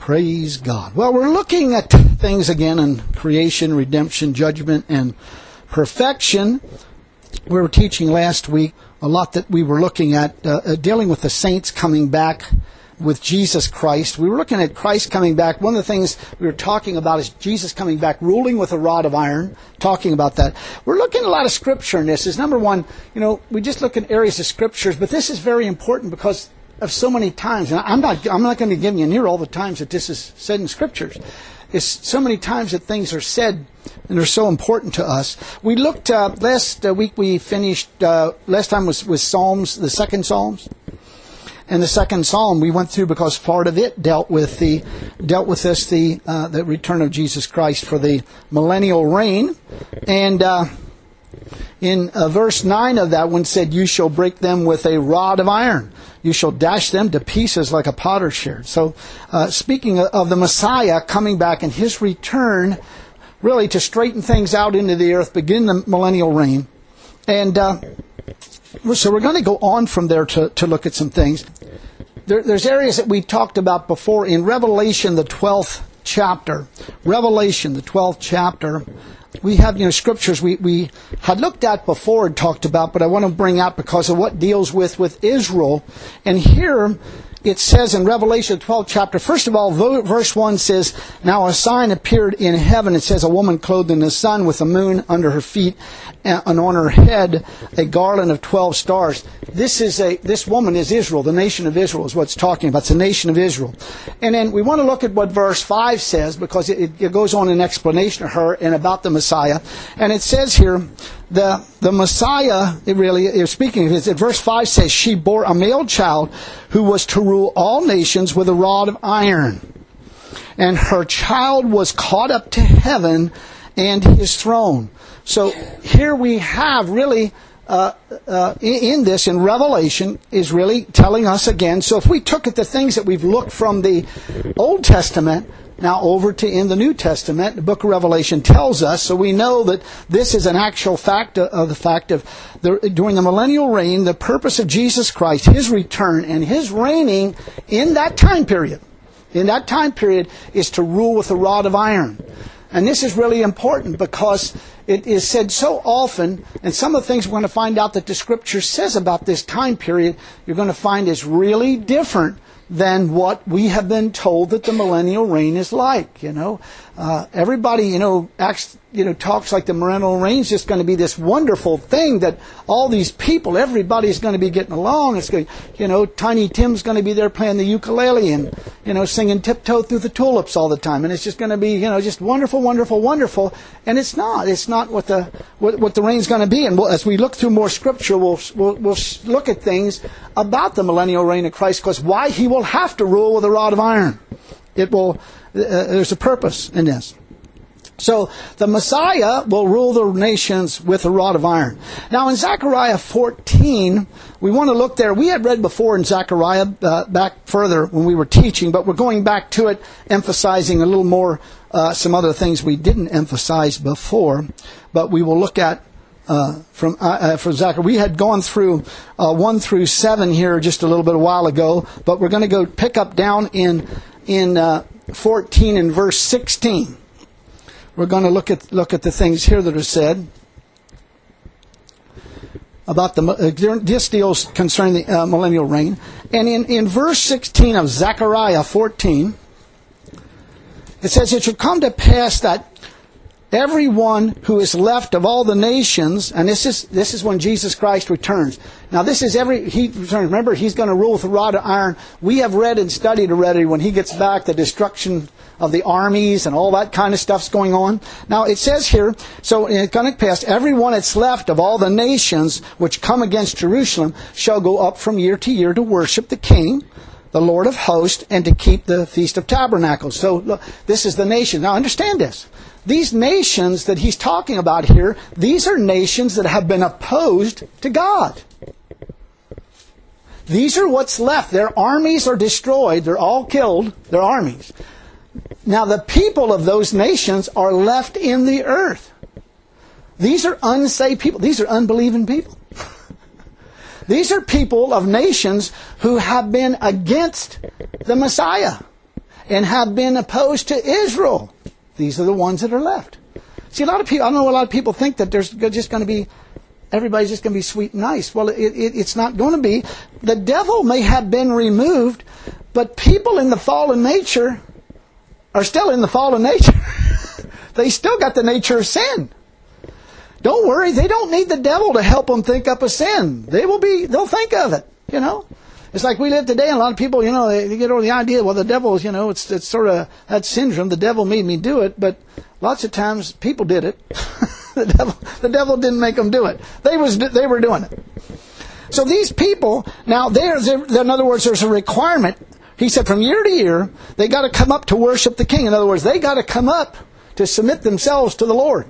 Praise God. Well, we're looking at things again in creation, redemption, judgment, and perfection. We were teaching last week a lot that we were looking at dealing with the saints coming back with Jesus Christ. We were looking at Christ coming back. One of the things we were talking about is Jesus coming back, ruling with a rod of iron, talking about that. We're looking at a lot of Scripture in this. Is number one, we just look at areas of Scriptures, but this is very important because of so many times. And I'm not going to give you near all the times that this is said in Scriptures. It's so many times that things are said and they're so important to us. We looked last week. We finished last time was Psalms, the second Psalms. And the second Psalm we went through because part of it dealt with the return of Jesus Christ for the millennial reign. And in verse 9 of that one said, "You shall break them with a rod of iron. You shall dash them to pieces like a potter's sherd." So speaking of the Messiah coming back and His return, really to straighten things out into the earth, begin the millennial reign. And so we're going to go on from there to look at some things. There's areas that we talked about before in Revelation, the 12th chapter. Revelation, the 12th chapter. We have scriptures we had looked at before and talked about, but I want to bring out because of what deals with Israel. And here it says in Revelation 12 chapter, first of all, verse 1 says, "Now a sign appeared in heaven." It says, "A woman clothed in the sun with the moon under her feet, and on her head a garland of 12 stars." This woman is Israel. The nation of Israel is what it's talking about. It's the nation of Israel. And then we want to look at what verse 5 says, because it goes on an explanation of her and about the Messiah. And it says here, the Messiah, it really is speaking of his. Verse 5 says, "She bore a male child who was to rule all nations with a rod of iron. And her child was caught up to heaven and His throne." So here we have really, in this, in Revelation, is really telling us again. So if we took at the things that we've looked from the Old Testament, now over to in the New Testament, the book of Revelation tells us, so we know that this is an actual fact of the fact of during the millennial reign, the purpose of Jesus Christ, His return, and His reigning in that time period. In that time period is to rule with a rod of iron. And this is really important because it is said so often, and some of the things we're going to find out that the Scripture says about this time period, you're going to find is really different than what we have been told that the millennial reign is like. Everybody, acts, talks like the millennial reign is just going to be this wonderful thing that all these people, everybody's going to be getting along. It's going, Tiny Tim's going to be there playing the ukulele and, singing Tiptoe Through the Tulips all the time, and it's just going to be, just wonderful, wonderful, wonderful. And it's not. It's not what the reign's going to be. And as we look through more Scripture, we'll look at things about the millennial reign of Christ, because why He will have to rule with a rod of iron. It will. There's a purpose in this. So the Messiah will rule the nations with a rod of iron. Now in Zechariah 14, we want to look there. We had read before in Zechariah back further when we were teaching, but we're going back to it, emphasizing a little more some other things we didn't emphasize before. But we will look at from Zechariah. We had gone through 1 through 7 here just a little bit a while ago, but we're going to go pick up down in 14 and verse 16. We're going to look at the things here that are said about this deals concerning the millennial reign. And in verse 16 of Zechariah 14, it says, "It shall come to pass that everyone who is left of all the nations," and this is when Jesus Christ returns. Now this is He returns. Remember, He's going to rule with a rod of iron. We have read and studied already when He gets back the destruction of the armies and all that kind of stuff's going on. Now it says here, "So it's going to pass, everyone that's left of all the nations which come against Jerusalem shall go up from year to year to worship the King, the Lord of hosts, and to keep the Feast of Tabernacles." So look, this is the nation. Now understand this. These nations that he's talking about here, these are nations that have been opposed to God. These are what's left. Their armies are destroyed. They're all killed, their armies. Now the people of those nations are left in the earth. These are unsaved people. These are unbelieving people. These are people of nations who have been against the Messiah. and have been opposed to Israel. These are the ones that are left. See, a lot of people, I know a lot of people think that there's just going to be, everybody's just going to be sweet and nice. Well, it's not going to be. The devil may have been removed, but people in the fallen nature are still in the fallen nature. They still got the nature of sin. Don't worry, they don't need the devil to help them think up a sin. They'll think of it, you know. It's like we live today, and a lot of people, you know, they get over the idea, well, the devil, you know, it's sort of that syndrome, the devil made me do it, but lots of times people did it. The devil didn't make them do it. They were doing it. So these people, now in other words, there's a requirement. He said from year to year, they got to come up to worship the king. In other words, they got to come up to submit themselves to the Lord.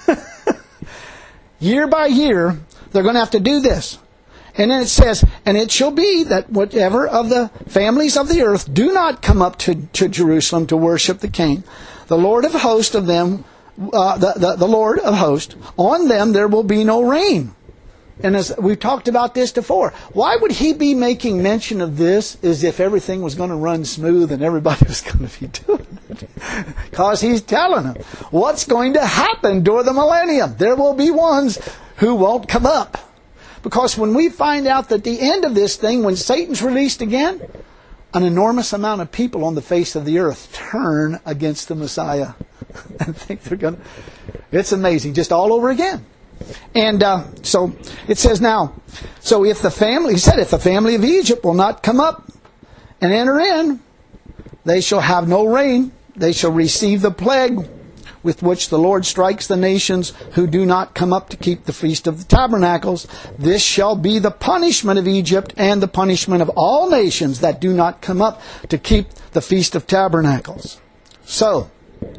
Year by year, they're going to have to do this. And then it says, and it shall be that whatever of the families of the earth do not come up to Jerusalem to worship the king, the Lord of hosts of them, the Lord of hosts, on them there will be no rain. And as we've talked about this before, why would he be making mention of this as if everything was going to run smooth and everybody was going to be doing it? Because he's telling them what's going to happen during the millennium. There will be ones who won't come up. Because when we find out that the end of this thing, when Satan's released again, an enormous amount of people on the face of the earth turn against the Messiah and think they're going to... It's amazing, just all over again. And so it says now, so if the family of Egypt will not come up and enter in, they shall have no rain. They shall receive the plague with which the Lord strikes the nations who do not come up to keep the Feast of the Tabernacles. This shall be the punishment of Egypt and the punishment of all nations that do not come up to keep the Feast of Tabernacles. So,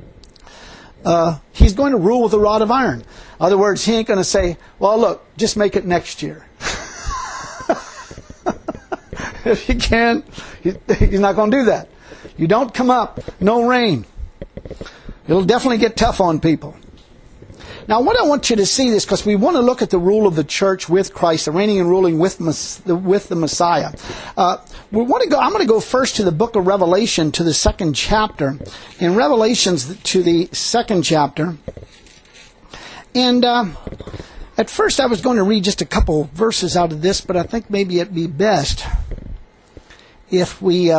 he's going to rule with a rod of iron. In other words, he ain't going to say, well, look, just make it next year. If you can, he's not going to do that. You don't come up, no rain. It'll definitely get tough on people. Now, what I want you to see this, because we want to look at the rule of the church with Christ, the reigning and ruling with the Messiah. I'm going to go first to the book of Revelation, to the 2nd chapter. In Revelations, to the 2nd chapter. And at first I was going to read just a couple verses out of this, but I think maybe it'd be best if we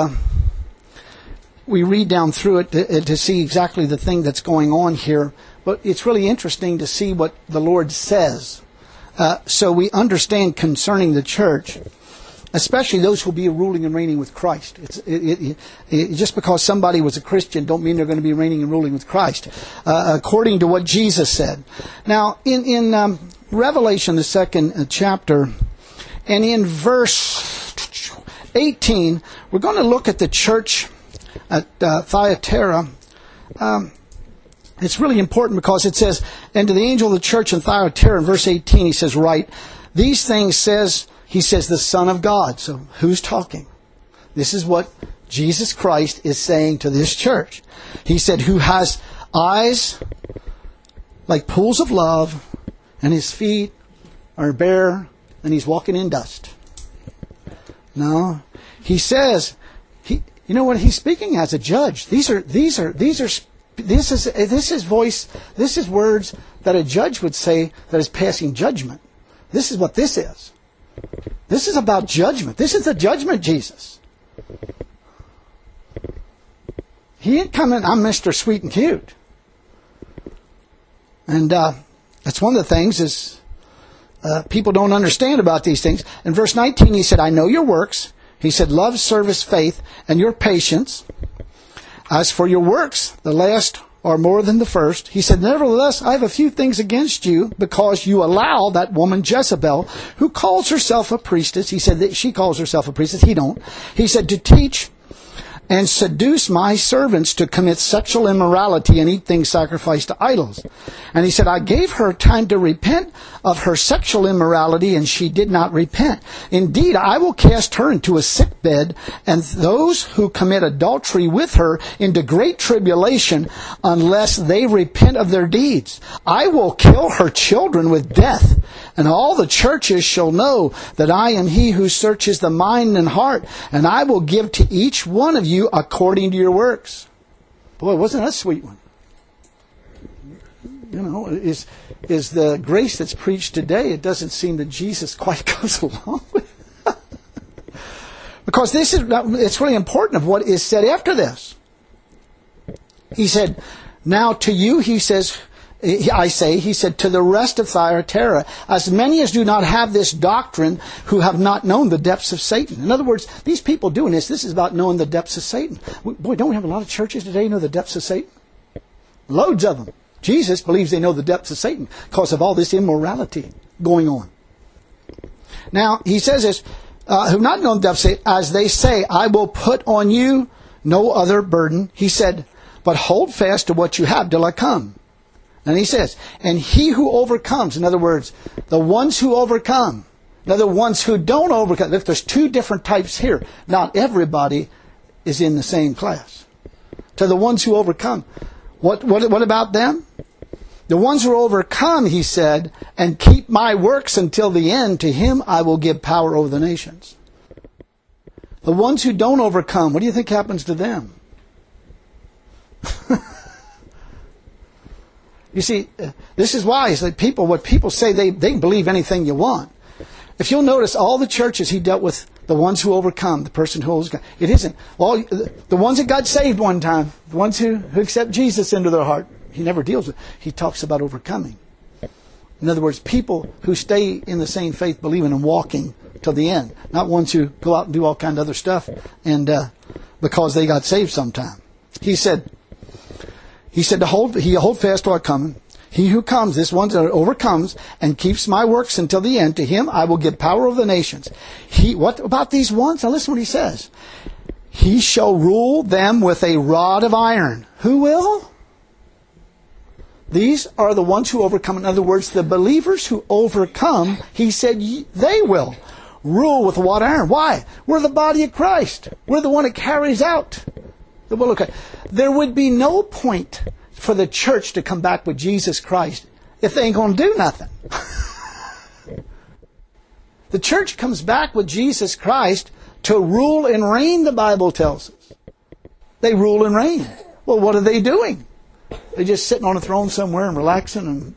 read down through it to see exactly the thing that's going on here. But it's really interesting to see what the Lord says. So we understand concerning the church, especially those who will be ruling and reigning with Christ. Just because somebody was a Christian don't mean they're going to be reigning and ruling with Christ, according to what Jesus said. Now, in Revelation, the 2nd chapter, and in verse 18, we're going to look at the church at Thyatira. It's really important because it says, and to the angel of the church in Thyatira, in verse 18, he says, write, these things he says, the Son of God. So who's talking? This is what Jesus Christ is saying to this church. He said, who has eyes like pools of love, and his feet are bare, and he's walking in dust. No. He says, you know what? He's speaking as a judge. This is words that a judge would say that is passing judgment. This is what this is. This is about judgment. This is the judgment Jesus. He ain't coming, I'm Mr. Sweet and Cute. And that's one of the things is people don't understand about these things. In verse 19 he said, I know your works. He said, love, service, faith, and your patience. As for your works, the last are more than the first. He said, nevertheless, I have a few things against you because you allow that woman Jezebel, who calls herself a priestess. He said that she calls herself a priestess. He don't. He said to teach and seduce my servants to commit sexual immorality and eat things sacrificed to idols. And he said, I gave her time to repent of her sexual immorality, and she did not repent. Indeed, I will cast her into a sick bed, and those who commit adultery with her into great tribulation, unless they repent of their deeds. I will kill her children with death, and all the churches shall know that I am he who searches the mind and heart, and I will give to each one of you you according to your works. Boy, wasn't that a sweet one? You know, is the grace that's preached today, it doesn't seem that Jesus quite goes along with it. Because it's really important of what is said after this. He said, now to you, he says, he said, to the rest of Thyatira, as many as do not have this doctrine, who have not known the depths of Satan. In other words, these people doing this is about knowing the depths of Satan. Boy, don't we have a lot of churches today know the depths of Satan? Loads of them. Jesus believes they know the depths of Satan because of all this immorality going on. Now, he says this, who have not known the depths of Satan, as they say, I will put on you no other burden. He said, but hold fast to what you have till I come. And he says, and he who overcomes, in other words, the ones who overcome, now the ones who don't overcome, if there's two different types here, not everybody is in the same class. To the ones who overcome, what about them? The ones who overcome, he said, and keep my works until the end, to him I will give power over the nations. The ones who don't overcome, what do you think happens to them? You see, this is why it's like what people say, they can believe anything you want. If you'll notice, all the churches he dealt with, the ones who overcome, the person who overcomes. It isn't. Well, the ones that got saved one time, the ones who accept Jesus into their heart, he never deals with. He talks about overcoming. In other words, people who stay in the same faith, believing and walking till the end. Not ones who go out and do all kind of other stuff and because they got saved sometime. He said to hold fast to our coming. He who comes, this one that overcomes and keeps my works until the end, to him I will give power over the nations. What about these ones? Now listen what he says. He shall rule them with a rod of iron. Who will? These are the ones who overcome. In other words, the believers who overcome, he said, they will rule with what iron? Why? We're the body of Christ. We're the one that carries out the will of Christ. There would be no point for the church to come back with Jesus Christ if they ain't going to do nothing. The church comes back with Jesus Christ to rule and reign, the Bible tells us. They rule and reign. Well, what are they doing? They're just sitting on a throne somewhere and relaxing and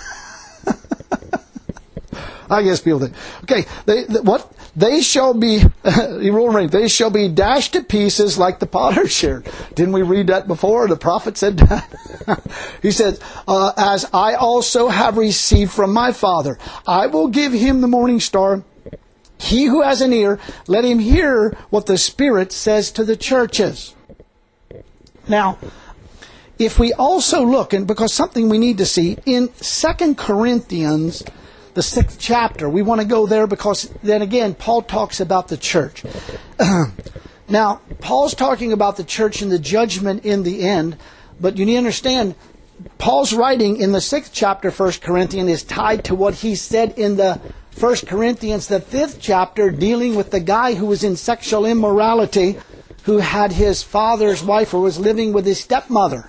I guess people think. Okay, they shall be rule and reign. They shall be dashed to pieces like the potter's share. Didn't we read that before? The prophet said that. He said, as I also have received from my Father, I will give him the morning star. He who has an ear, let him hear what the Spirit says to the churches. Now, if we also look, and because something we need to see, in 2 Corinthians, the 6th chapter, we want to go there because then again, Paul talks about the church. Now, Paul's talking about the church and the judgment in the end, but you need to understand, Paul's writing in the 6th chapter, 1 Corinthians, is tied to what he said in the 1 Corinthians, the 5th chapter, dealing with the guy who was in sexual immorality, who had his father's wife or was living with his stepmother.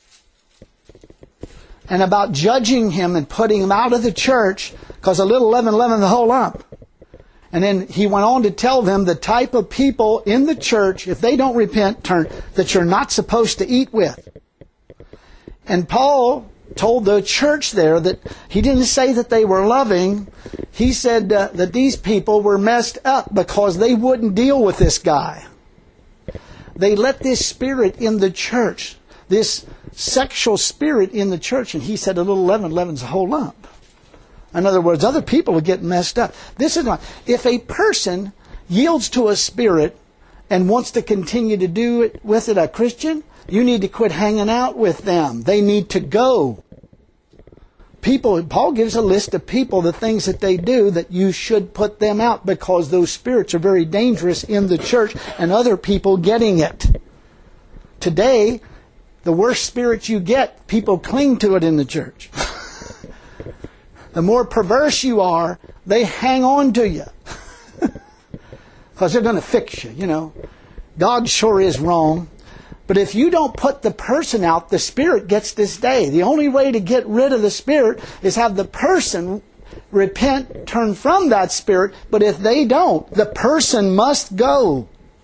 And about judging him and putting him out of the church because a little leaven leavened the whole lump. And then he went on to tell them the type of people in the church, if they don't repent, that you're not supposed to eat with. And Paul told the church there that he didn't say that they were loving. He said that these people were messed up because they wouldn't deal with this guy. They let this spirit in the church, this sexual spirit in the church, and he said a little leaven leavens the whole lump. In other words, other people would get messed up. This is not. If a person yields to a spirit and wants to continue to do it with it, a Christian, you need to quit hanging out with them. They need to go. Paul gives a list of people, the things that they do, that you should put them out because those spirits are very dangerous in the church and other people getting it. Today, the worse spirits you get, people cling to it in the church. The more perverse you are, they hang on to you. Because they're going to fix you, you know. God sure is wrong. But if you don't put the person out, the spirit gets to stay. The only way to get rid of the spirit is have the person repent, turn from that spirit. But if they don't, the person must go.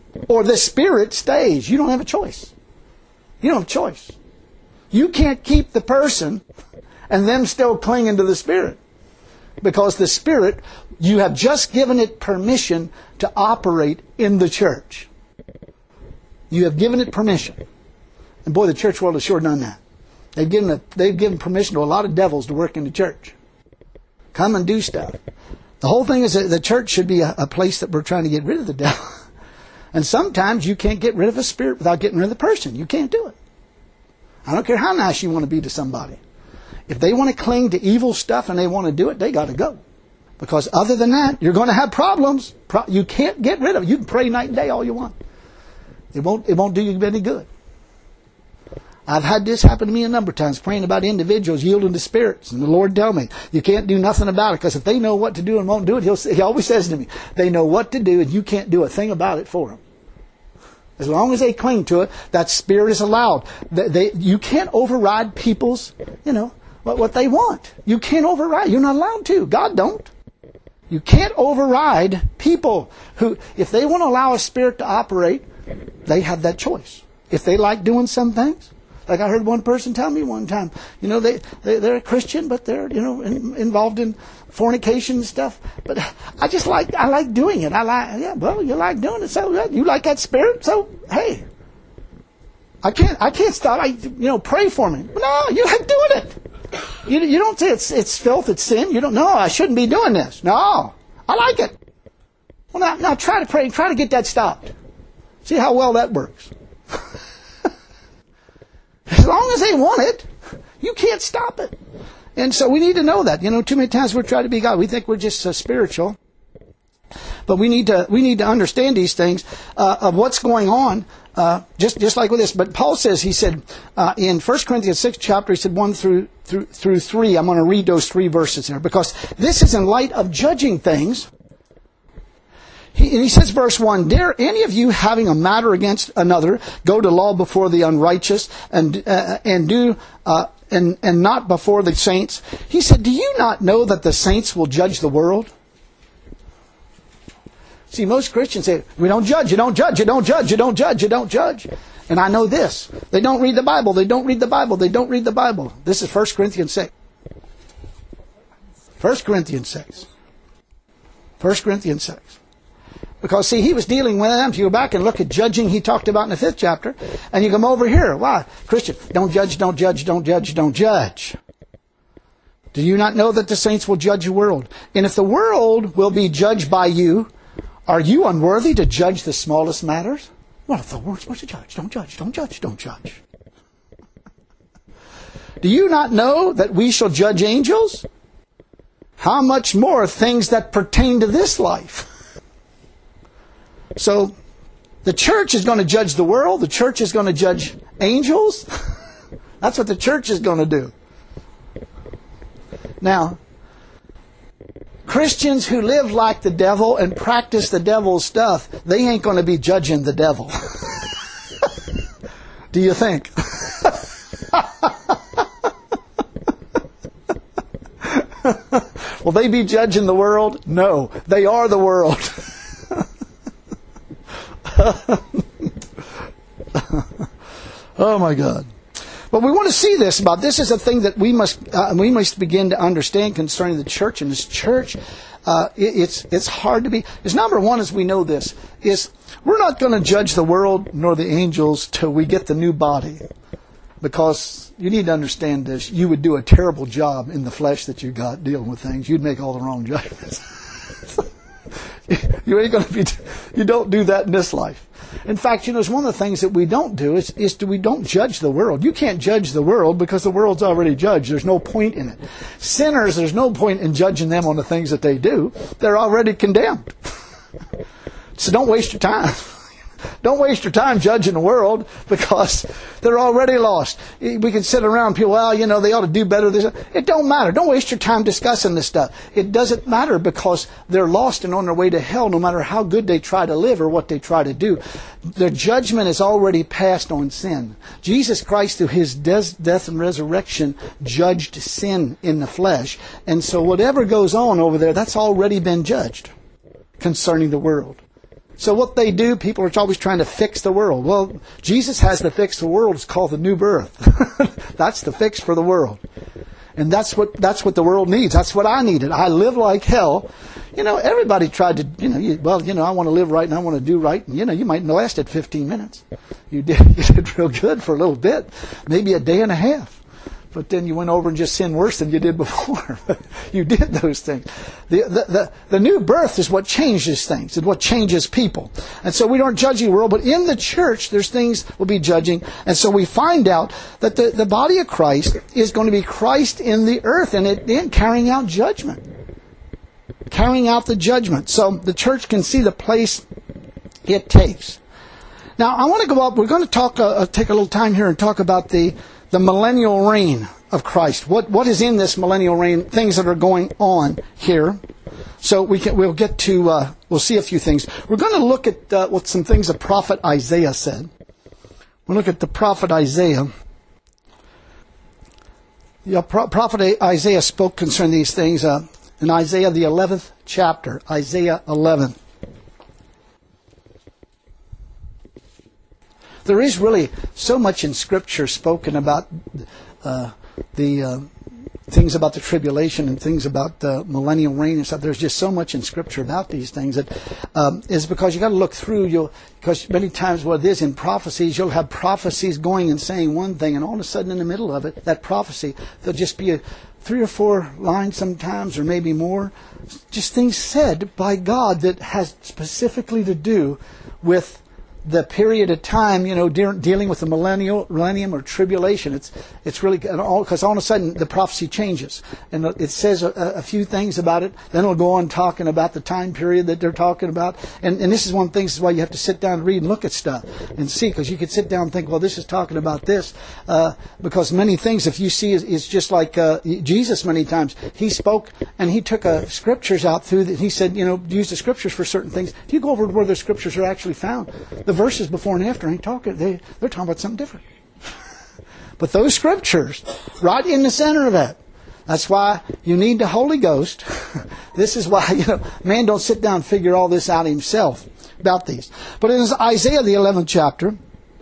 or the Spirit stays. You don't have a choice. You don't have a choice. You can't keep the person and them still clinging to the Spirit. Because the Spirit, you have just given it permission to operate in the church. You have given it permission. And boy, the church world has sure done that. They've given permission to a lot of devils to work in the church. Come and do stuff. The whole thing is that the church should be a place that we're trying to get rid of the devil. And sometimes you can't get rid of a spirit without getting rid of the person. You can't do it. I don't care how nice you want to be to somebody. If they want to cling to evil stuff and they want to do it, they got to go. Because other than that, you're going to have problems. You can't get rid of it. You can pray night and day all you want. It won't do you any good. I've had this happen to me a number of times, praying about individuals yielding to spirits. And the Lord tell me, you can't do nothing about it, because if they know what to do and won't do it, He always says to me, they know what to do and you can't do a thing about it for them. As long as they cling to it, that spirit is allowed. You can't override people's, what they want. You can't override. You're not allowed to. God don't. You can't override people who, if they want to allow a spirit to operate, they have that choice. If they like doing some things, like I heard one person tell me one time, they're a Christian, but they're, involved in fornication and stuff. But I like doing it. You like doing it, so you like that spirit, so hey, I can't stop. Pray for me. No, you like doing it. You don't say it's filth, it's sin. You don't. No, I shouldn't be doing this. No, I like it. Well, now try to pray. Try to get that stopped. See how well that works. As long as they want it, you can't stop it. And so we need to know that. Too many times we're trying to be God. We think we're just spiritual. But we need to understand these things of what's going on, just like with this. But Paul says, he said, in 1 Corinthians 6 chapter, he said 1 through 3. I'm going to read those 3 verses there, because this is in light of judging things. He says, verse 1, dare any of you, having a matter against another, go to law before the unrighteous and not before the saints? He said, do you not know that the saints will judge the world? See, most Christians say, we don't judge, you don't judge, you don't judge, you don't judge, you don't judge. And I know this. They don't read the Bible, they don't read the Bible, they don't read the Bible. This is 1 Corinthians 6. 1 Corinthians 6. 1 Corinthians 6. Because, see, he was dealing with them. If you go back and look at judging he talked about in the 5th chapter, and you come over here. Why? Christian, don't judge, don't judge, don't judge, don't judge. Do you not know that the saints will judge the world? And if the world will be judged by you, are you unworthy to judge the smallest matters? Well, if the world's supposed to judge, don't judge, don't judge, don't judge. Do you not know that we shall judge angels? How much more things that pertain to this life? So, the church is going to judge the world. The church is going to judge angels. That's what the church is going to do. Now, Christians who live like the devil and practice the devil's stuff, they ain't going to be judging the devil. Do you think? Will they be judging the world? No, they are the world. Oh my God. But we want to see this about this is a thing that we must begin to understand concerning the church. And this church, it's hard to be. It's number one, as we know this, is we're not going to judge the world nor the angels till we get the new body. Because you need to understand this. You would do a terrible job in the flesh that you got dealing with things. You'd make all the wrong judgments. You don't do that in this life. In fact, it's one of the things that we don't do is we don't judge the world. You can't judge the world because the world's already judged. There's no point in it. Sinners, there's no point in judging them on the things that they do. They're already condemned. So don't waste your time. Don't waste your time judging the world because they're already lost. We can sit around and people, they ought to do better. It don't matter. Don't waste your time discussing this stuff. It doesn't matter because they're lost and on their way to hell no matter how good they try to live or what they try to do. Their judgment is already passed on sin. Jesus Christ, through His death and resurrection, judged sin in the flesh. And so whatever goes on over there, that's already been judged concerning the world. So what they do, people are always trying to fix the world. Well, Jesus has to fix the world. It's called the new birth. That's the fix for the world. And that's what the world needs. That's what I needed. I live like hell. Everybody tried to, I want to live right and I want to do right. And, you might have lasted 15 minutes. You did real good for a little bit, maybe a day and a half. But then you went over and just sinned worse than you did before. You did those things. The new birth is what changes things. It's what changes people. And so we don't judge the world, but in the church, there's things we'll be judging. And so we find out that the body of Christ is going to be Christ in the earth and then carrying out judgment. Carrying out the judgment. So the church can see the place it takes. Now, I want to go up. We're going to talk, take a little time here and talk about the millennial reign of Christ. What is in this millennial reign? Things that are going on here. So we'll get to we'll see a few things. We're going to look at what some things the prophet Isaiah said. We'll look at the prophet Isaiah. Prophet Isaiah spoke concerning these things in Isaiah the 11th chapter, Isaiah 11. There is really so much in Scripture spoken about the things about the tribulation and things about the millennial reign and stuff. There's just so much in Scripture about these things that is because you got to look through. Because many times what it is in prophecies, you'll have prophecies going and saying one thing, and all of a sudden in the middle of it, that prophecy, there'll just be 3 or 4 lines sometimes, or maybe more, just things said by God that has specifically to do with the period of time, dealing with the millennium or tribulation. It's really because all of a sudden the prophecy changes, and it says a few things about it. Then it'll go on talking about the time period that they're talking about, and this is one of the things why you have to sit down and read and look at stuff and see, because you could sit down and think, well, this is talking about this, because many things, if you see, is just like Jesus. Many times he spoke and he took scriptures out through. He said, use the scriptures for certain things. If you go over where the scriptures are actually found, the verses before and after ain't talking. They're talking about something different. But those scriptures, right in the center of that. That's why you need the Holy Ghost. This is why man don't sit down and figure all this out himself about these. But in Isaiah the 11th chapter,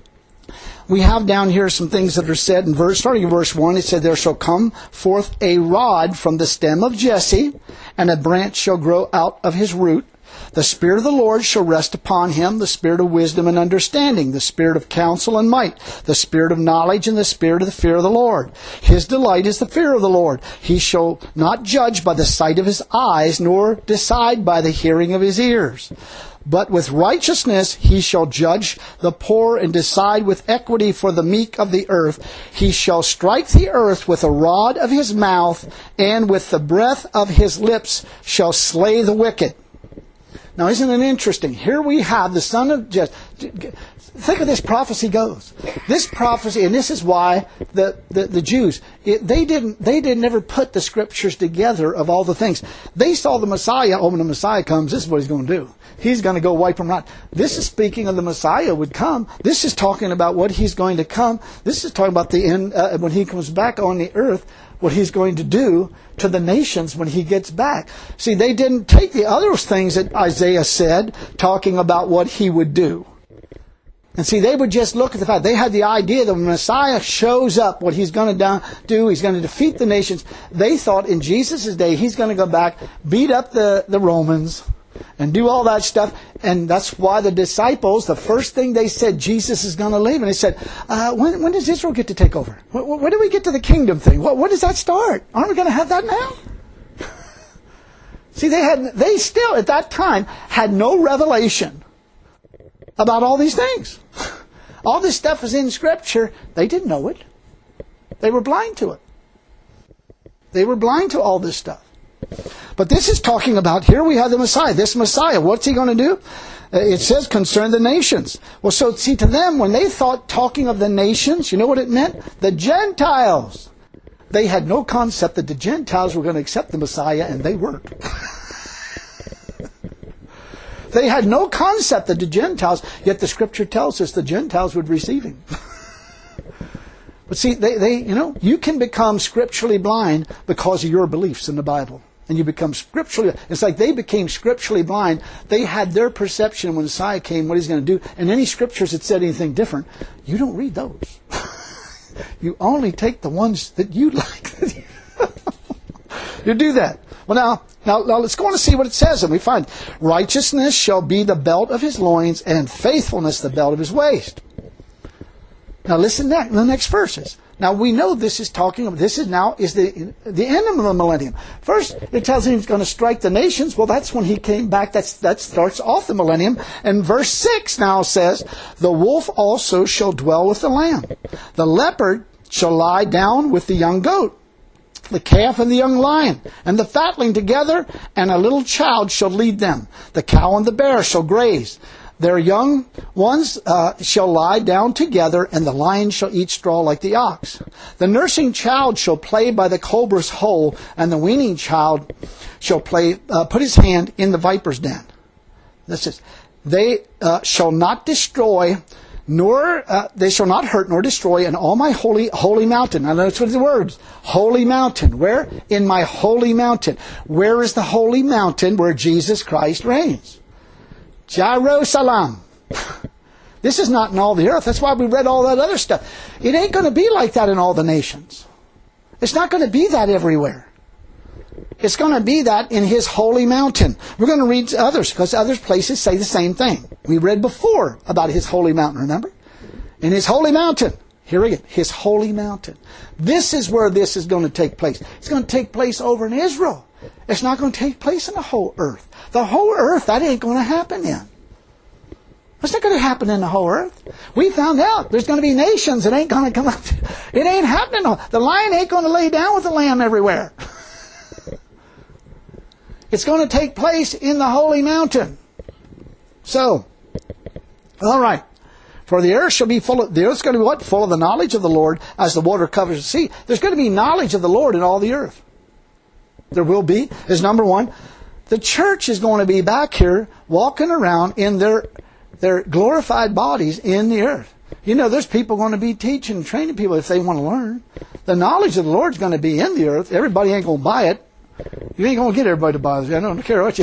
we have down here some things that are said in starting in verse 1. It said, "There shall come forth a rod from the stem of Jesse, and a branch shall grow out of his root. The Spirit of the Lord shall rest upon him, the Spirit of wisdom and understanding, the Spirit of counsel and might, the Spirit of knowledge and the Spirit of the fear of the Lord. His delight is the fear of the Lord. He shall not judge by the sight of his eyes, nor decide by the hearing of his ears. But with righteousness he shall judge the poor and decide with equity for the meek of the earth. He shall strike the earth with a rod of his mouth, and with the breath of his lips shall slay the wicked." Now, isn't it interesting? Here we have the son of Jesse. Think of this prophecy goes. This prophecy, and this is why the Jews, they didn't ever put the scriptures together of all the things. They saw the Messiah. Oh, when the Messiah comes, this is what he's going to do. He's going to go wipe them out. This is speaking of the Messiah would come. This is talking about what he's going to come. This is talking about the end, when he comes back on the earth, what he's going to do to the nations when he gets back. See, they didn't take the other things that Isaiah said, talking about what he would do. And see, they would just look at the fact. They had the idea that when Messiah shows up, what he's going to do, he's going to defeat the nations. They thought in Jesus' day, he's going to go back, beat up the Romans, and do all that stuff. And that's why the disciples, the first thing they said, Jesus is going to leave. And they said, when does Israel get to take over? When do we get to the kingdom thing? When does that start? Aren't we going to have that now? See, they still, at that time, had no revelation about all these things. All this stuff is in Scripture. They didn't know it. They were blind to it. They were blind to all this stuff. But this is talking about, here we have the Messiah. This Messiah, what's he going to do? It says, concern the nations. Well, so see, to them, when they thought talking of the nations, you know what it meant? The Gentiles. They had no concept that the Gentiles were going to accept the Messiah, and they weren't. They had no concept that the Gentiles, yet the Scripture tells us the Gentiles would receive him. But see, you can become scripturally blind because of your beliefs in the Bible. And you become scripturally, it's like they became scripturally blind. They had their perception when Messiah came, what he's going to do. And any scriptures that said anything different, you don't read those. You only take the ones that you like. You do that. Well, now let's go on and see what it says. And we find, righteousness shall be the belt of his loins, and faithfulness the belt of his waist. Now listen to the next verses. Now we know this is talking about, this is the end of the millennium. First, it tells him he's going to strike the nations. Well, that's when he came back. That starts off the millennium. And verse 6 now says, the wolf also shall dwell with the lamb. The leopard shall lie down with the young goat, the calf and the young lion, and the fatling together, and a little child shall lead them. The cow and the bear shall graze. Their young ones shall lie down together, and the lion shall eat straw like the ox. The nursing child shall play by the cobra's hole, and the weaning child shall put his hand in the viper's den. This is, they shall not destroy, nor they shall not hurt nor destroy in all my holy mountain. Now notice what the words. Holy mountain. Where? In my holy mountain. Where is the holy mountain where Jesus Christ reigns? Jerusalem. This is not in all the earth. That's why we read all that other stuff. It ain't going to be like that in all the nations. It's not going to be that everywhere. It's going to be that in his holy mountain. We're going to read others, because other places say the same thing. We read before about his holy mountain, remember? In his holy mountain. Here again, his holy mountain. This is where this is going to take place. It's going to take place over in Israel. It's not going to take place in the whole earth. The whole earth, that ain't going to happen in. That's not going to happen in the whole earth. We found out there's going to be nations that ain't going to come up. It ain't happening. The lion ain't going to lay down with the lamb everywhere. It's going to take place in the holy mountain. So, all right. For the earth shall be the earth's going to be what? Full of the knowledge of the Lord as the water covers the sea. There's going to be knowledge of the Lord in all the earth. There will be, is number one. The church is going to be back here walking around in their glorified bodies in the earth. You know, there's people going to be teaching and training people if they want to learn. The knowledge of the Lord is going to be in the earth. Everybody ain't going to buy it. You ain't going to get everybody to buy it. I don't care what you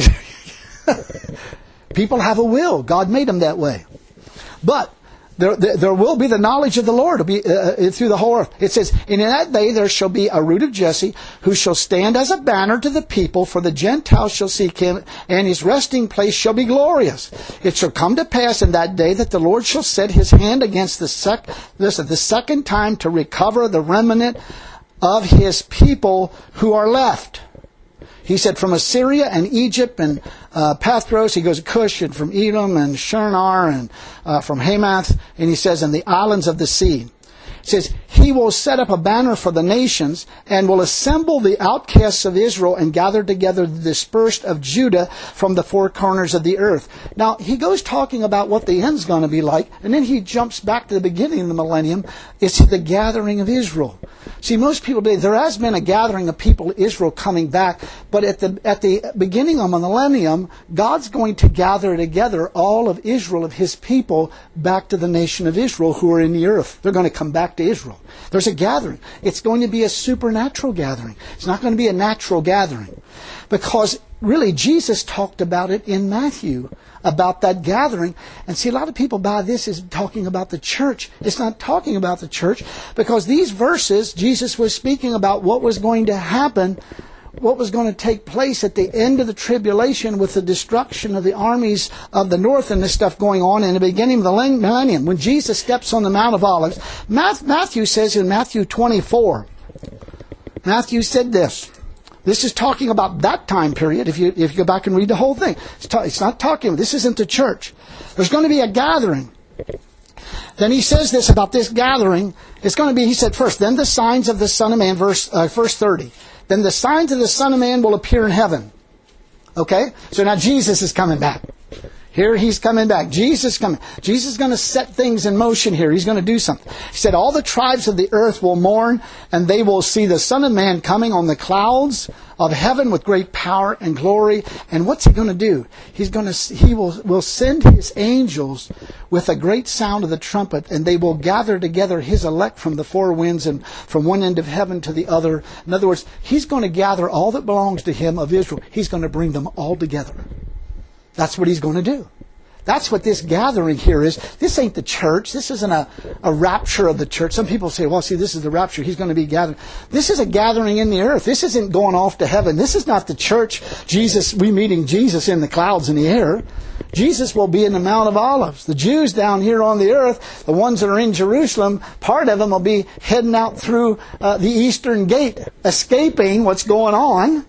say. People have a will. God made them that way. But there will be the knowledge of the Lord through the whole earth. It says, and in that day there shall be a root of Jesse, who shall stand as a banner to the people, for the Gentiles shall seek him, and his resting place shall be glorious. It shall come to pass in that day that the Lord shall set his hand against the second time to recover the remnant of his people who are left. He said from Assyria and Egypt and Pathros, he goes to Cush, and from Edom and Shinar, and from Hamath, and he says, and the islands of the sea. It says, he will set up a banner for the nations, and will assemble the outcasts of Israel, and gather together the dispersed of Judah from the four corners of the earth. Now, he goes talking about what the end's going to be like, and then he jumps back to the beginning of the millennium. It's the gathering of Israel. See, most people believe there has been a gathering of people, Israel, coming back, but at the beginning of the millennium, God's going to gather together all of Israel, of his people, back to the nation of Israel who are in the earth. They're going to come back to Israel. There's a gathering. It's going to be a supernatural gathering. It's not going to be a natural gathering. Because really, Jesus talked about it in Matthew, about that gathering. And see, a lot of people buy this as talking about the church. It's not talking about the church, because these verses, Jesus was speaking about what was going to happen, what was going to take place at the end of the tribulation with the destruction of the armies of the north and this stuff going on in the beginning of the millennium. When Jesus steps on the Mount of Olives, Matthew says in Matthew 24, Matthew said this. This is talking about that time period. If you go back and read the whole thing, it's not talking. This isn't the church. There's going to be a gathering. Then he says this about this gathering. It's going to be, he said first, then the signs of the Son of Man, verse 30. Then the signs of the Son of Man will appear in heaven. Okay? So now Jesus is coming back. Here he's coming back. Jesus is coming. Jesus is going to set things in motion here. He's going to do something. He said, all the tribes of the earth will mourn, and they will see the Son of Man coming on the clouds of heaven with great power and glory. And what's he going to do? He will send his angels with a great sound of the trumpet, and they will gather together his elect from the four winds and from one end of heaven to the other. In other words, he's going to gather all that belongs to him of Israel. He's going to bring them all together. That's what he's going to do. That's what this gathering here is. This ain't the church. This isn't a rapture of the church. Some people say, well, see, this is the rapture. He's going to be gathered. This is a gathering in the earth. This isn't going off to heaven. This is not the church. We meeting Jesus in the clouds in the air. Jesus will be in the Mount of Olives. The Jews down here on the earth, the ones that are in Jerusalem, part of them will be heading out through the eastern gate, escaping what's going on.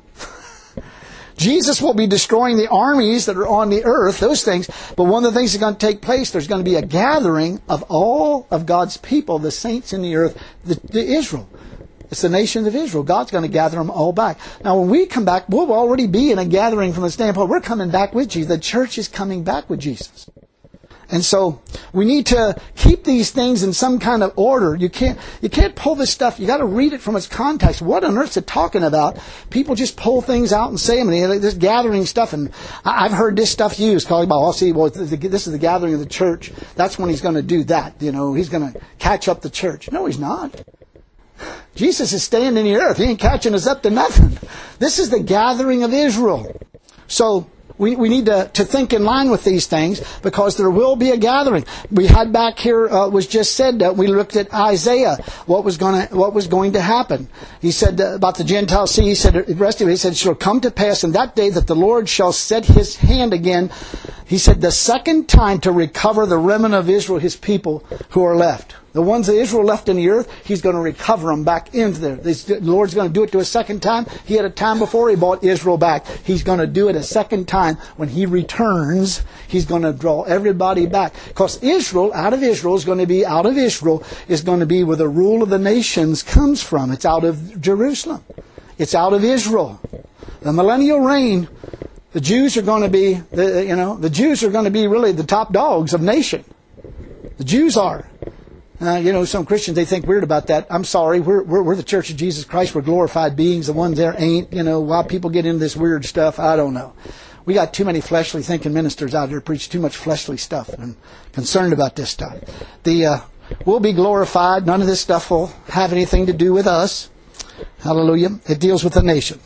Jesus will be destroying the armies that are on the earth, those things. But one of the things that's going to take place, there's going to be a gathering of all of God's people, the saints in the earth, the Israel. It's the nation of Israel. God's going to gather them all back. Now, when we come back, we'll already be in a gathering from the standpoint, we're coming back with Jesus. The church is coming back with Jesus. And so we need to keep these things in some kind of order. You can't pull this stuff. You got to read it from its context. What on earth is it talking about? People just pull things out and say them. And this gathering stuff, and I've heard this stuff used, calling about, this is the gathering of the church. That's when he's going to do that. He's going to catch up the church. No, he's not. Jesus is staying in the earth. He ain't catching us up to nothing. This is the gathering of Israel. So we need to think in line with these things, because there will be a gathering. We had back here was just said that we looked at Isaiah, what was going to happen. He said about the Gentiles. See, he said the rest of it. He said, "It shall come to pass in that day that the Lord shall set his hand again." He said, the second time to recover the remnant of Israel, his people who are left. The ones that Israel left in the earth, he's going to recover them back into there. The Lord's going to do it to a second time. He had a time before he brought Israel back. He's going to do it a second time. When he returns, he's going to draw everybody back. Because Israel, out of Israel, is going to be where the rule of the nations comes from. It's out of Jerusalem. It's out of Israel. The millennial reign, the Jews are going to be, really the top dogs of nation. The Jews are. Some Christians, they think weird about that. I'm sorry, we're the Church of Jesus Christ. We're glorified beings. The ones there ain't. Why people get into this weird stuff, I don't know. We got too many fleshly thinking ministers out there preach too much fleshly stuff, and I'm concerned about this stuff. We'll be glorified. None of this stuff will have anything to do with us. Hallelujah. It deals with the nation.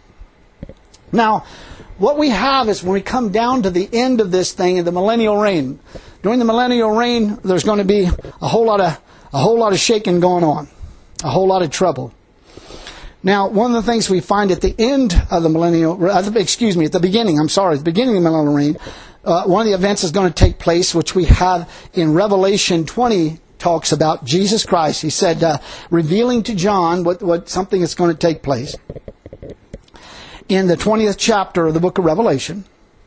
Now, what we have is when we come down to the end of this thing in the millennial reign. During the millennial reign, there's going to be a whole lot of shaking going on, a whole lot of trouble. Now, one of the things we find at the end of the at the beginning of the millennial reign, one of the events is going to take place, which we have in Revelation 20. Talks about Jesus Christ. He said, revealing to John what something is going to take place. In the 20th chapter of the book of Revelation,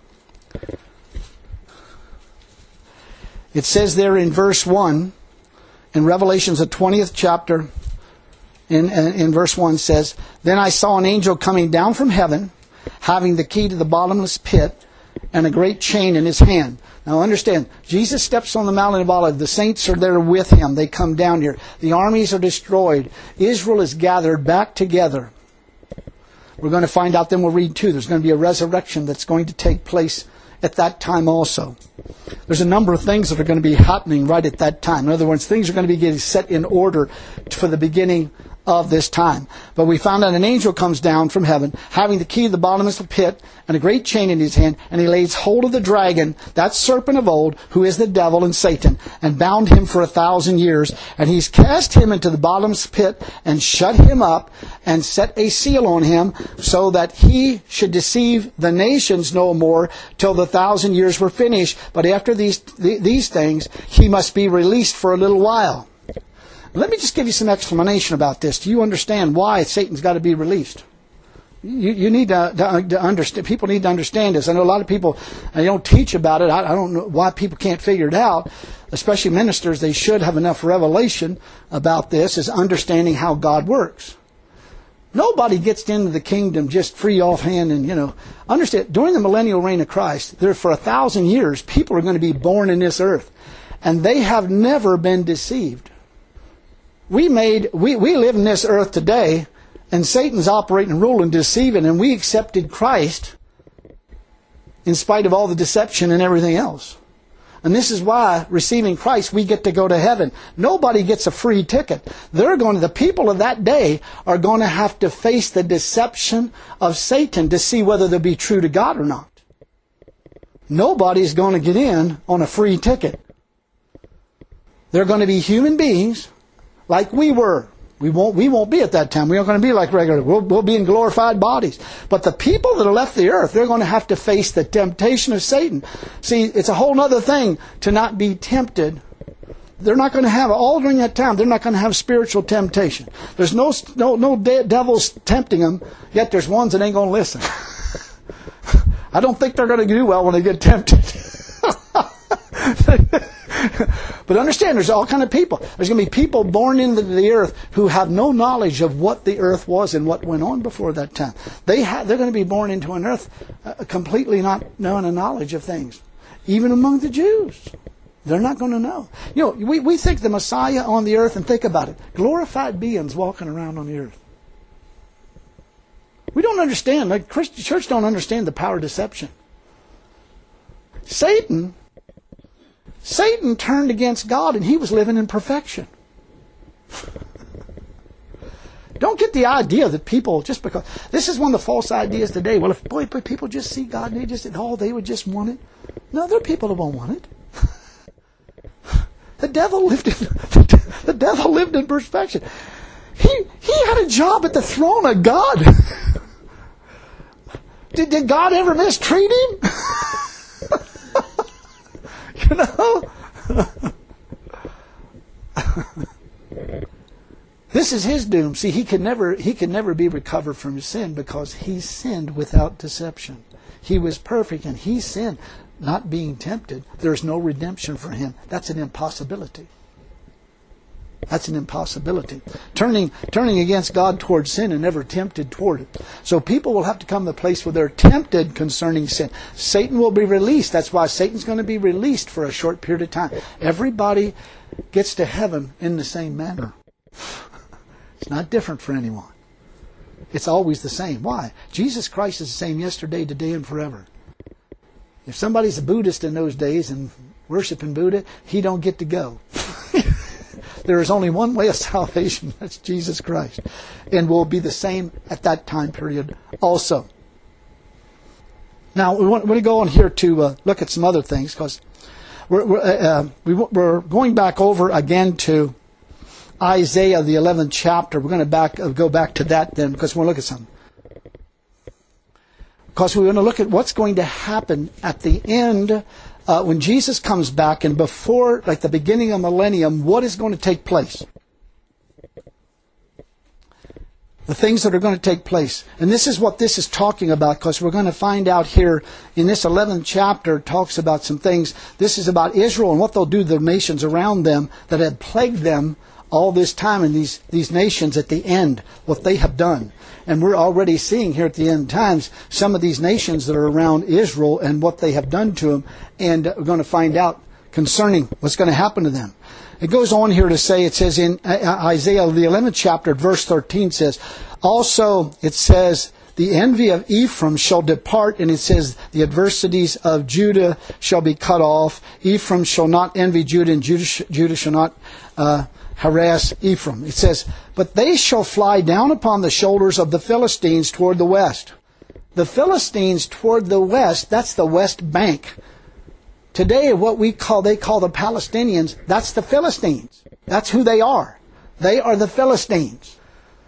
it says there in verse 1, in Revelation's the 20th chapter, in verse 1 says, "Then I saw an angel coming down from heaven, having the key to the bottomless pit, and a great chain in his hand." Now understand, Jesus steps on the Mountain of Olives. The saints are there with him. They come down here. The armies are destroyed. Israel is gathered back together. We're going to find out, then we'll read too. There's going to be a resurrection that's going to take place at that time also. There's a number of things that are going to be happening right at that time. In other words, things are going to be getting set in order for the beginning of this time. But we found out an angel comes down from heaven, having the key to the bottomless pit and a great chain in his hand, and he lays hold of the dragon, that serpent of old, who is the devil and Satan, and bound him for 1,000 years. And he's cast him into the bottomless pit and shut him up and set a seal on him, so that he should deceive the nations no more till the 1,000 years were finished. But after these things, he must be released for a little while. Let me just give you some explanation about this. Do you understand why Satan's got to be released? You need to understand. People need to understand this. I know a lot of people, they don't teach about it. I don't know why people can't figure it out. Especially ministers, they should have enough revelation about this, is understanding how God works. Nobody gets into the kingdom just free offhand and, Understand, during the millennial reign of Christ, there for 1,000 years, people are going to be born in this earth. And they have never been deceived. We live in this earth today, and Satan's operating, ruling, deceiving, and we accepted Christ in spite of all the deception and everything else. And this is why, receiving Christ, we get to go to heaven. Nobody gets a free ticket. The people of that day are going to have to face the deception of Satan to see whether they'll be true to God or not. Nobody's going to get in on a free ticket. They're going to be human beings like we were. We won't be at that time. We aren't going to be like regular. We'll be in glorified bodies. But the people that have left the earth, they're going to have to face the temptation of Satan. See, it's a whole other thing to not be tempted. They're not going to have, all during that time, they're not going to have spiritual temptation. There's no devils tempting them, yet there's ones that ain't going to listen. I don't think they're going to do well when they get tempted. But understand, there's all kind of people. There's going to be people born into the earth who have no knowledge of what the earth was and what went on before that time. They're going to be born into an earth completely not knowing a knowledge of things. Even among the Jews. They're not going to know. We think the Messiah on the earth, and think about it. Glorified beings walking around on the earth. We don't understand. Like Christian church don't understand the power of deception. Satan turned against God and he was living in perfection. Don't get the idea that people, just because, this is one of the false ideas today. Well, if people just see God and they would just want it. No, there are people that won't want it. The devil lived in perfection. He had a job at the throne of God. Did God ever mistreat him? This is his doom. See, he could never be recovered from his sin because he sinned without deception. He was perfect and he sinned, not being tempted. There's no redemption for him. That's an impossibility. That's an impossibility. Turning against God toward sin and never tempted toward it. So people will have to come to the place where they're tempted concerning sin. Satan will be released. That's why Satan's going to be released for a short period of time. Everybody gets to heaven in the same manner. It's not different for anyone. It's always the same. Why? Jesus Christ is the same yesterday, today, and forever. If somebody's a Buddhist in those days and worshiping Buddha, he don't get to go. There is only one way of salvation. That's Jesus Christ. And will be the same at that time period also. Now, we want to go on here to look at some other things because we're going back over again to Isaiah, the 11th chapter. We're going to go back to that then because we're going to look at something. Because we're going to look at what's going to happen at the end when Jesus comes back and before, like the beginning of millennium, what is going to take place? The things that are going to take place. And this is what this is talking about because we're going to find out here in this 11th chapter, it talks about some things. This is about Israel and what they'll do to the nations around them that had plagued them all this time in these nations at the end, what they have done. And we're already seeing here at the end times some of these nations that are around Israel and what they have done to them. And we're going to find out concerning what's going to happen to them. It goes on here to say, it says in Isaiah, the 11th chapter, verse 13 says, also it says, the envy of Ephraim shall depart, and it says, the adversities of Judah shall be cut off. Ephraim shall not envy Judah, and Judah shall not harass Ephraim. It says, but they shall fly down upon the shoulders of the Philistines toward the west. The Philistines toward the west, that's the West Bank. Today, what they call the Palestinians, that's the Philistines. That's who they are. They are the Philistines.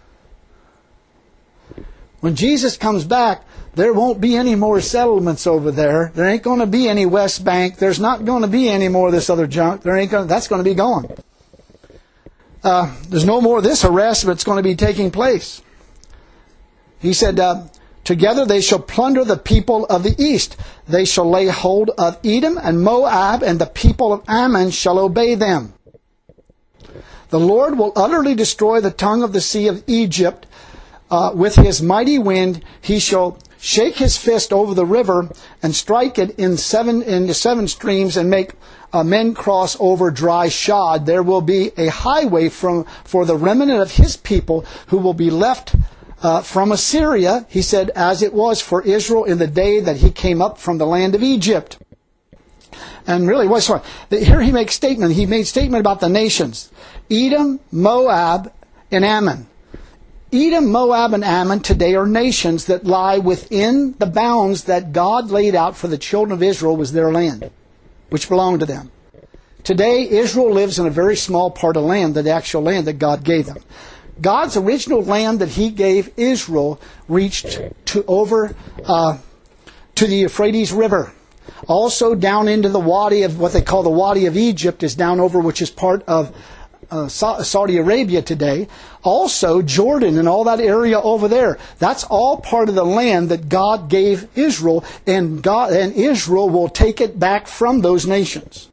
When Jesus comes back, there won't be any more settlements over there. There ain't going to be any West Bank. There's not going to be any more of this other junk. That's going to be gone. There's no more of this harassment that's going to be taking place. He said, together they shall plunder the people of the east. They shall lay hold of Edom and Moab, and the people of Ammon shall obey them. The Lord will utterly destroy the tongue of the sea of Egypt with his mighty wind he shall shake his fist over the river and strike it into seven streams and make men cross over dry shod. There will be a highway for the remnant of his people who will be left from Assyria, he said, as it was for Israel in the day that he came up from the land of Egypt. And really, here he makes statement. He made statement about the nations: Edom, Moab, and Ammon. Edom, Moab, and Ammon today are nations that lie within the bounds that God laid out for the children of Israel was their land, which belonged to them. Today, Israel lives in a very small part of land, the actual land that God gave them. God's original land that He gave Israel reached to the Euphrates River. Also down into the Wadi of what they call the Wadi of Egypt is down over, which is part of Saudi Arabia today. Also Jordan and all that area over there. That's all part of the land that God gave Israel, and Israel will take it back from those nations.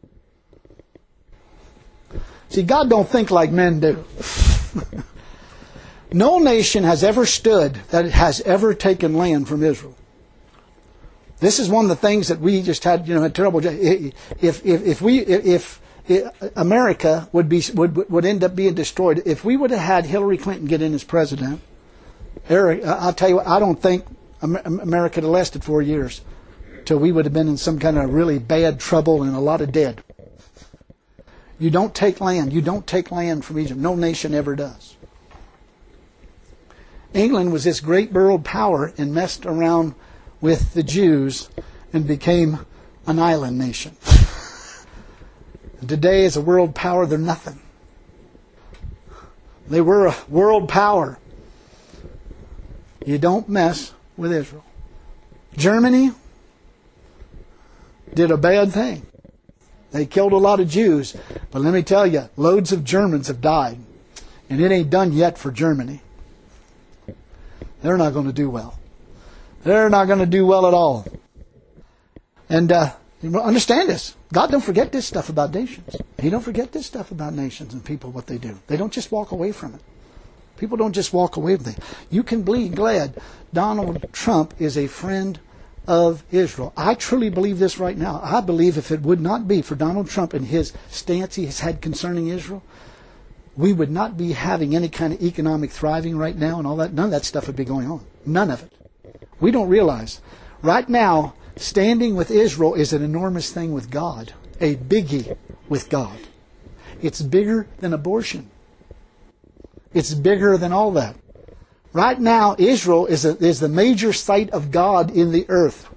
See, God don't think like men do. No nation has ever stood that has ever taken land from Israel. This is one of the things that we just had, a terrible. If America would end up being destroyed, if we would have had Hillary Clinton get in as president, I'll tell you what, I don't think America would have lasted 4 years till we would have been in some kind of really bad trouble and a lot of dead. You don't take land. You don't take land from Egypt. No nation ever does. England was this great world power and messed around with the Jews and became an island nation. And today, as a world power, they're nothing. They were a world power. You don't mess with Israel. Germany did a bad thing. They killed a lot of Jews. But let me tell you, loads of Germans have died. And it ain't done yet for Germany. They're not going to do well. They're not going to do well at all. And understand this. God don't forget this stuff about nations. He don't forget this stuff about nations and people, what they do. They don't just walk away from it. People don't just walk away from it. You can be glad Donald Trump is a friend of Israel. I truly believe this right now. I believe if it would not be for Donald Trump and his stance he has had concerning Israel, we would not be having any kind of economic thriving right now and all that. None of that stuff would be going on. None of it. We don't realize. Right now, standing with Israel is an enormous thing with God. A biggie with God. It's bigger than abortion. It's bigger than all that. Right now, Israel is the major site of God in the earth.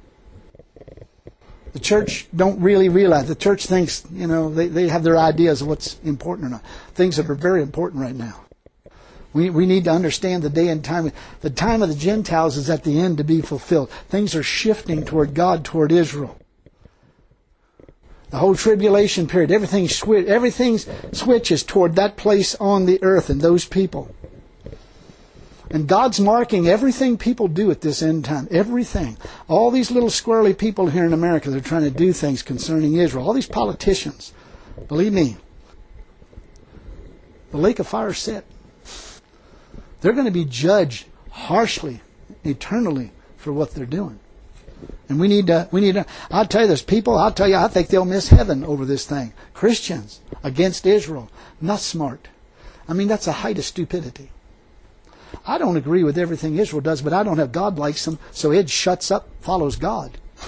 The church don't really realize. The church thinks, they have their ideas of what's important or not. Things that are very important right now. We need to understand the day and time. The time of the Gentiles is at the end to be fulfilled. Things are shifting toward God, toward Israel. The whole tribulation period, everything switches toward that place on the earth and those people. And God's marking everything people do at this end time. Everything. All these little squirrely people here in America that are trying to do things concerning Israel. All these politicians. Believe me, the lake of fire is set. They're going to be judged harshly, eternally, for what they're doing. And we need to, I'll tell you this, people, I think they'll miss heaven over this thing. Christians against Israel. Not smart. That's a height of stupidity. I don't agree with everything Israel does, but I don't have God likes them, so Ed shuts up, follows God.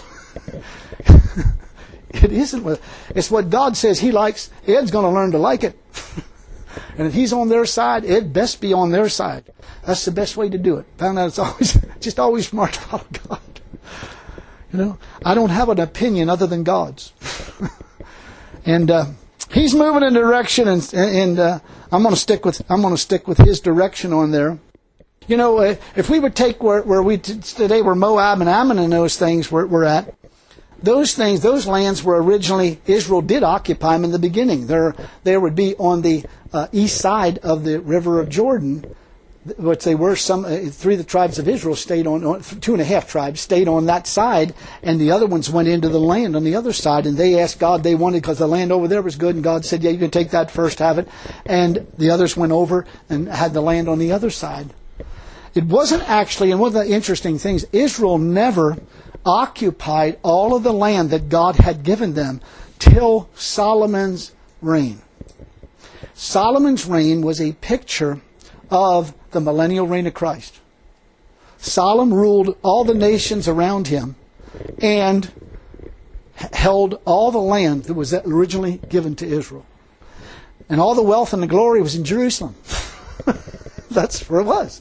It isn't. It's what God says He likes. Ed's going to learn to like it. And if he's on their side, Ed best be on their side. That's the best way to do it. Found out it's always smart to follow God. I don't have an opinion other than God's. And He's moving in a direction, and I'm going to stick with His direction on there. If we would take where we today, where Moab and Ammon and those things were at, those lands were originally, Israel did occupy them in the beginning. There would be on the east side of the river of Jordan, which they were three of the tribes of Israel stayed on, 2.5 tribes stayed on that side, and the other ones went into the land on the other side, and they asked God, they wanted, because the land over there was good, and God said, yeah, you can take that first, have it, and the others went over and had the land on the other side. it wasn't actually, and one of the interesting things, Israel never occupied all of the land that God had given them till Solomon's reign. Solomon's reign was a picture of the millennial reign of Christ. Solomon ruled all the nations around him and held all the land that was originally given to Israel. And all the wealth and the glory was in Jerusalem. That's where it was.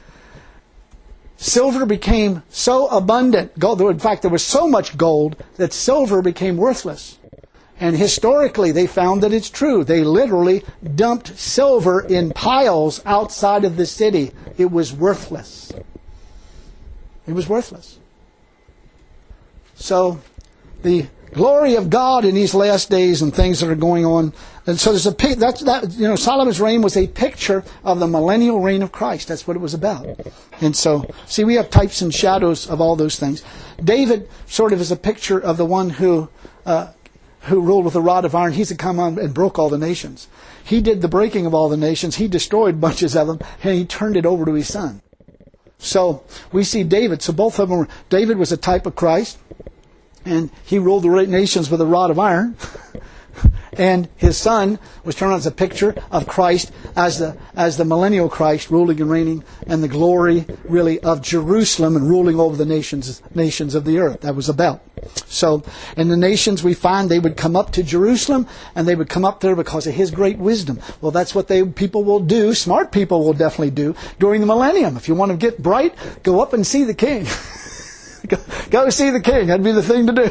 Silver became so abundant. Gold, in fact, there was so much gold that silver became worthless. And historically, they found that it's true. They literally dumped silver in piles outside of the city. It was worthless. It was worthless. So, the glory of God in these last days and things that are going on. And so there's Solomon's reign was a picture of the millennial reign of Christ. That's what it was about. And so, see, we have types and shadows of all those things. David sort of is a picture of the one who ruled with a rod of iron. He's to come on and broke all the nations. He did the breaking of all the nations. He destroyed bunches of them, and he turned it over to his son. So we see David. So both of them. David was a type of Christ, and he ruled the nations with a rod of iron. And his son was turned on as a picture of Christ as the millennial Christ, ruling and reigning, and the glory really of Jerusalem and ruling over the nations of the earth. That was about. So, in the nations we find they would come up to Jerusalem, and they would come up there because of his great wisdom. Well, that's what people will do. Smart people will definitely do during the millennium. If you want to get bright, go up and see the king. Go see the king. That'd be the thing to do.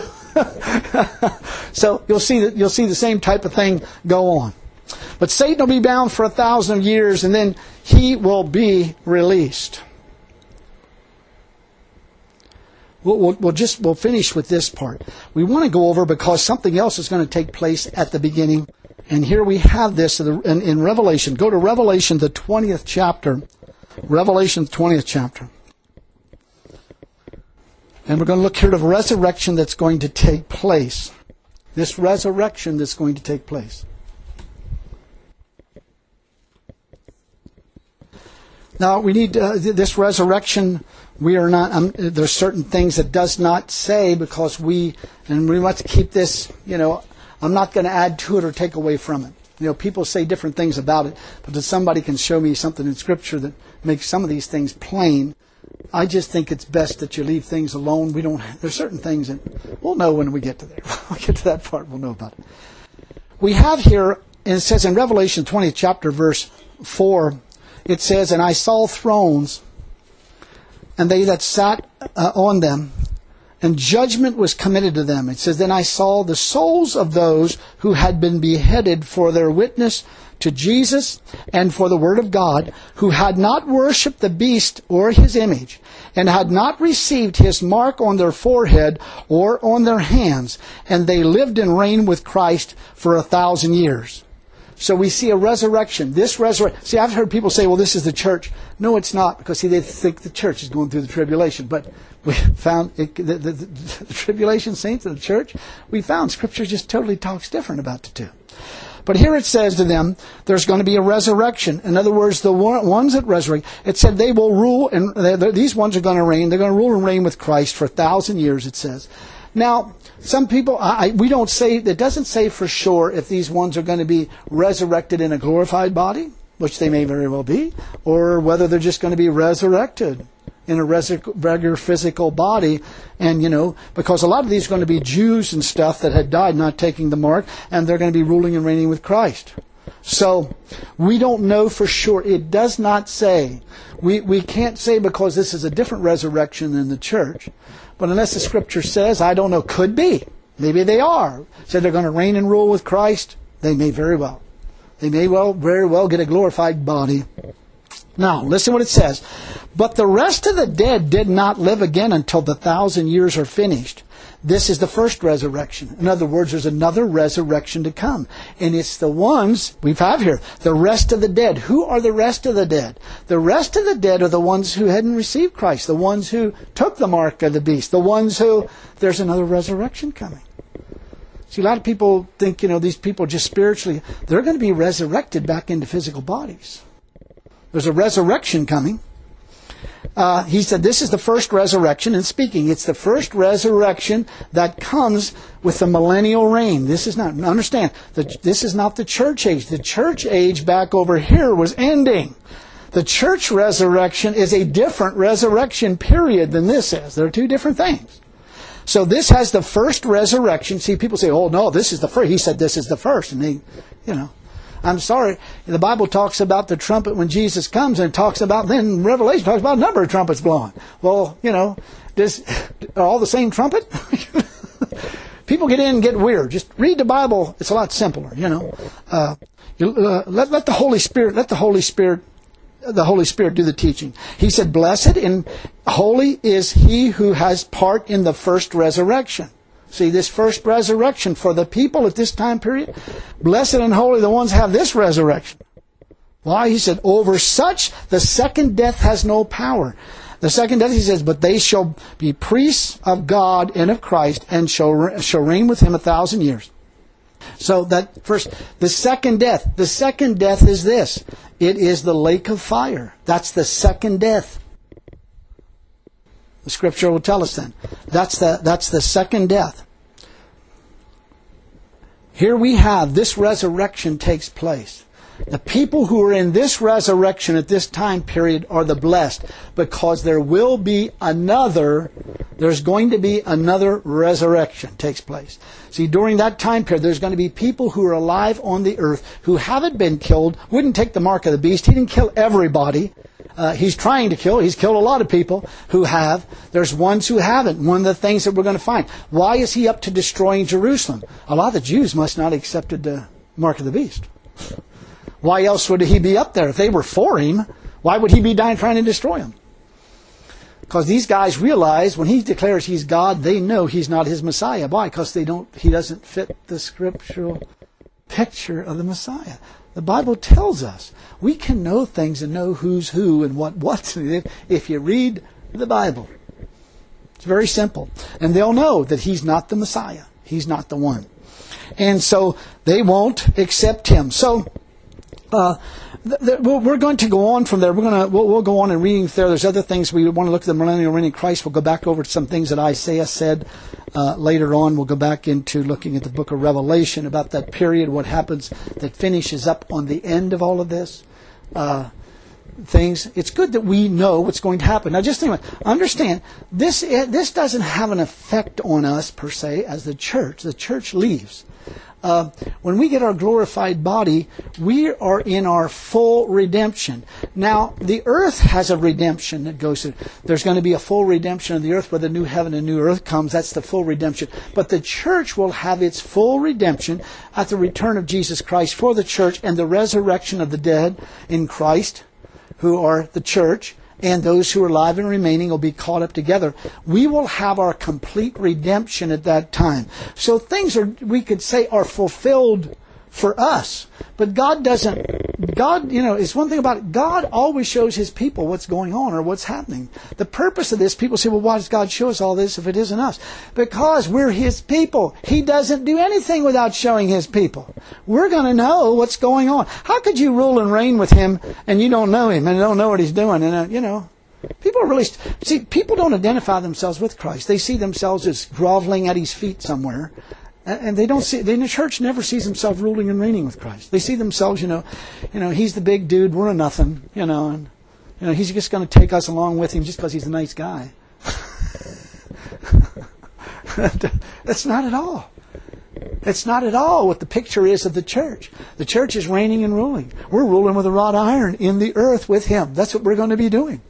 So you'll see the same type of thing go on. But Satan will be bound for 1,000 years, and then he will be released. We'll finish with this part. We want to go over because something else is going to take place at the beginning. And here we have this in Revelation. Go to Revelation, the 20th chapter. Revelation, the 20th chapter. And we're going to look here at a resurrection that's going to take place. This resurrection that's going to take place. Now, we need this resurrection. We are not. There's certain things that does not say because we want to keep this. I'm not going to add to it or take away from it. People say different things about it, but if somebody can show me something in Scripture that makes some of these things plain, I just think it's best that you leave things alone. There's certain things that we'll know when we get to there. When we get to that part, we'll know about it. We have here, and it says in Revelation 20th chapter, verse 4, it says, "And I saw thrones, and they that sat on them, and judgment was committed to them." It says, "Then I saw the souls of those who had been beheaded for their witness to Jesus and for the word of God, who had not worshipped the beast or his image, and had not received his mark on their forehead or on their hands, and they lived and reigned with Christ for 1,000 years." So we see a resurrection. See, I've heard people say, well, this is the church. No, it's not, because they think the church is going through the tribulation. But we found the tribulation saints of the church, we found Scripture just totally talks different about the two. But here it says to them, there's going to be a resurrection. In other words, the ones that resurrect, it said they will rule, and these ones are going to reign. They're going to rule and reign with Christ for 1,000 years, it says. Now, some people, we don't say, it doesn't say for sure if these ones are going to be resurrected in a glorified body, which they may very well be, or whether they're just going to be resurrected in a regular physical body. And, because a lot of these are going to be Jews and stuff that had died not taking the mark, and they're going to be ruling and reigning with Christ. So, we don't know for sure. It does not say. We can't say because this is a different resurrection than the church. But unless the Scripture says, I don't know, could be. Maybe they are. Said they're going to reign and rule with Christ. They may very well. They may very well get a glorified body. Now, listen what it says. "But the rest of the dead did not live again until the 1,000 years are finished. This is the first resurrection." In other words, there's another resurrection to come. And it's the ones we have here, the rest of the dead. Who are the rest of the dead? The rest of the dead are the ones who hadn't received Christ, the ones who took the mark of the beast, the ones who, there's another resurrection coming. See, a lot of people think, these people just spiritually, they're going to be resurrected back into physical bodies. There's a resurrection coming. he said this is the first resurrection, and speaking, it's the first resurrection that comes with the millennial reign. This is not, understand, this is not the church age. The church age back over here was ending. The church resurrection is a different resurrection period than this is. They're two different things. So this has the first resurrection. See, people say, oh no, this is the first. He said this is the first. And they, I'm sorry. The Bible talks about the trumpet when Jesus comes, and it talks about, then Revelation talks about a number of trumpets blowing. Well, are all the same trumpet? People get in and get weird. Just read the Bible. It's a lot simpler, let the Holy Spirit do the teaching. He said, blessed and holy is he who has part in the first resurrection. See, this first resurrection for the people at this time period, blessed and holy the ones have this resurrection. Why? He said, over such the second death has no power. The second death, he says, but they shall be priests of God and of Christ, and shall reign with him 1,000 years. So that first, the second death is this. It is the lake of fire. That's the second death. The Scripture will tell us then. That's the second death. Here we have this resurrection takes place. The people who are in this resurrection at this time period are the blessed, because there's going to be another resurrection takes place. See, during that time period, there's going to be people who are alive on the earth who haven't been killed, wouldn't take the mark of the beast. He didn't kill everybody. He's trying to kill. He's killed a lot of people who have. There's ones who haven't. One of the things that we're going to find. Why is he up to destroying Jerusalem? A lot of the Jews must not have accepted the mark of the beast. Why else would he be up there? If they were for him, why would he be trying to destroy them? Because these guys realize when he declares he's God, they know he's not his Messiah. Why? Because he doesn't fit the scriptural picture of the Messiah. The Bible tells us we can know things and know who's who and what's if you read the Bible. It's very simple. And they'll know that he's not the Messiah. He's not the one. And so they won't accept him. So we're going to go on from there. We'll go on and reading there. There's other things we want to look at the millennial reign of Christ. We'll go back over to some things that Isaiah said later on. We'll go back into looking at the book of Revelation about that period, what happens that finishes up on the end of all of this. Things. It's good that we know what's going to happen. Now, just think, understand this doesn't have an effect on us per se as the church. The church leaves. When we get our glorified body, we are in our full redemption. Now, the earth has a redemption that goes through. There's going to be a full redemption of the earth where the new heaven and new earth comes. That's the full redemption. But the church will have its full redemption at the return of Jesus Christ for the church and the resurrection of the dead in Christ, who are the church, and those who are alive and remaining will be caught up together. We will have our complete redemption at that time. So things we could say, are fulfilled for us. But God doesn't. God, it's one thing about it. God always shows his people what's going on or what's happening. The purpose of this, people say, well, why does God show us all this if it isn't us? Because we're his people. He doesn't do anything without showing his people. We're going to know what's going on. How could you rule and reign with him and you don't know him and don't know what he's doing? And, people are really... See, people don't identify themselves with Christ. They see themselves as groveling at his feet somewhere. And they don't see, the church never sees himself ruling and reigning with Christ. They see themselves, he's the big dude, we're a nothing, and he's just going to take us along with him just because he's a nice guy. That's not at all. It's not at all what the picture is of the church. The church is reigning and ruling. We're ruling with a rod of iron in the earth with him. That's what we're going to be doing.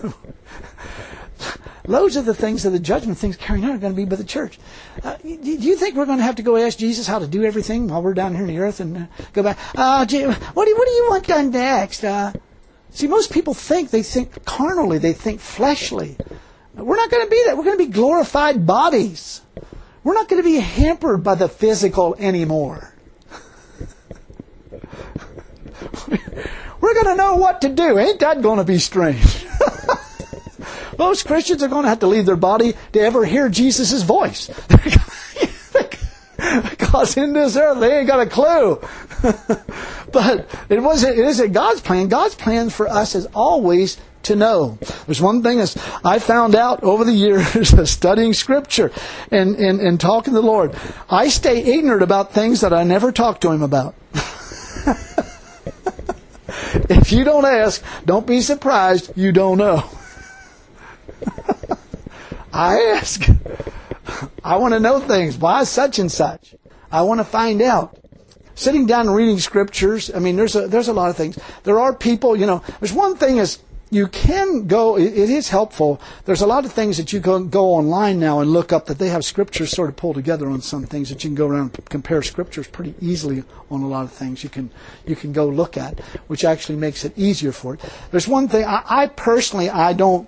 Loads of the things of the judgment things carrying out are going to be by the church. Do you think we're going to have to go ask Jesus how to do everything while we're down here on the earth and go back? What do you want done next? See, most people they think carnally, they think fleshly. We're not going to be that. We're going to be glorified bodies. We're not going to be hampered by the physical anymore. We're going to know what to do. Ain't that going to be strange? Most Christians are going to have to leave their body to ever hear Jesus' voice. Because in this earth, they ain't got a clue. But it isn't God's plan. God's plan for us is always to know. There's one thing is I found out over the years of studying Scripture and talking to the Lord. I stay ignorant about things that I never talk to Him about. If you don't ask, don't be surprised you don't know. I ask. I want to know things. Why such and such? I want to find out. Sitting down and reading Scriptures, I mean, there's a lot of things. There are people, there's one thing is you can go, it is helpful. There's a lot of things that you can go online now and look up that they have Scriptures sort of pulled together on some things that you can go around and compare Scriptures pretty easily on a lot of things you can go look at, which actually makes it easier for it. There's one thing, I personally, I don't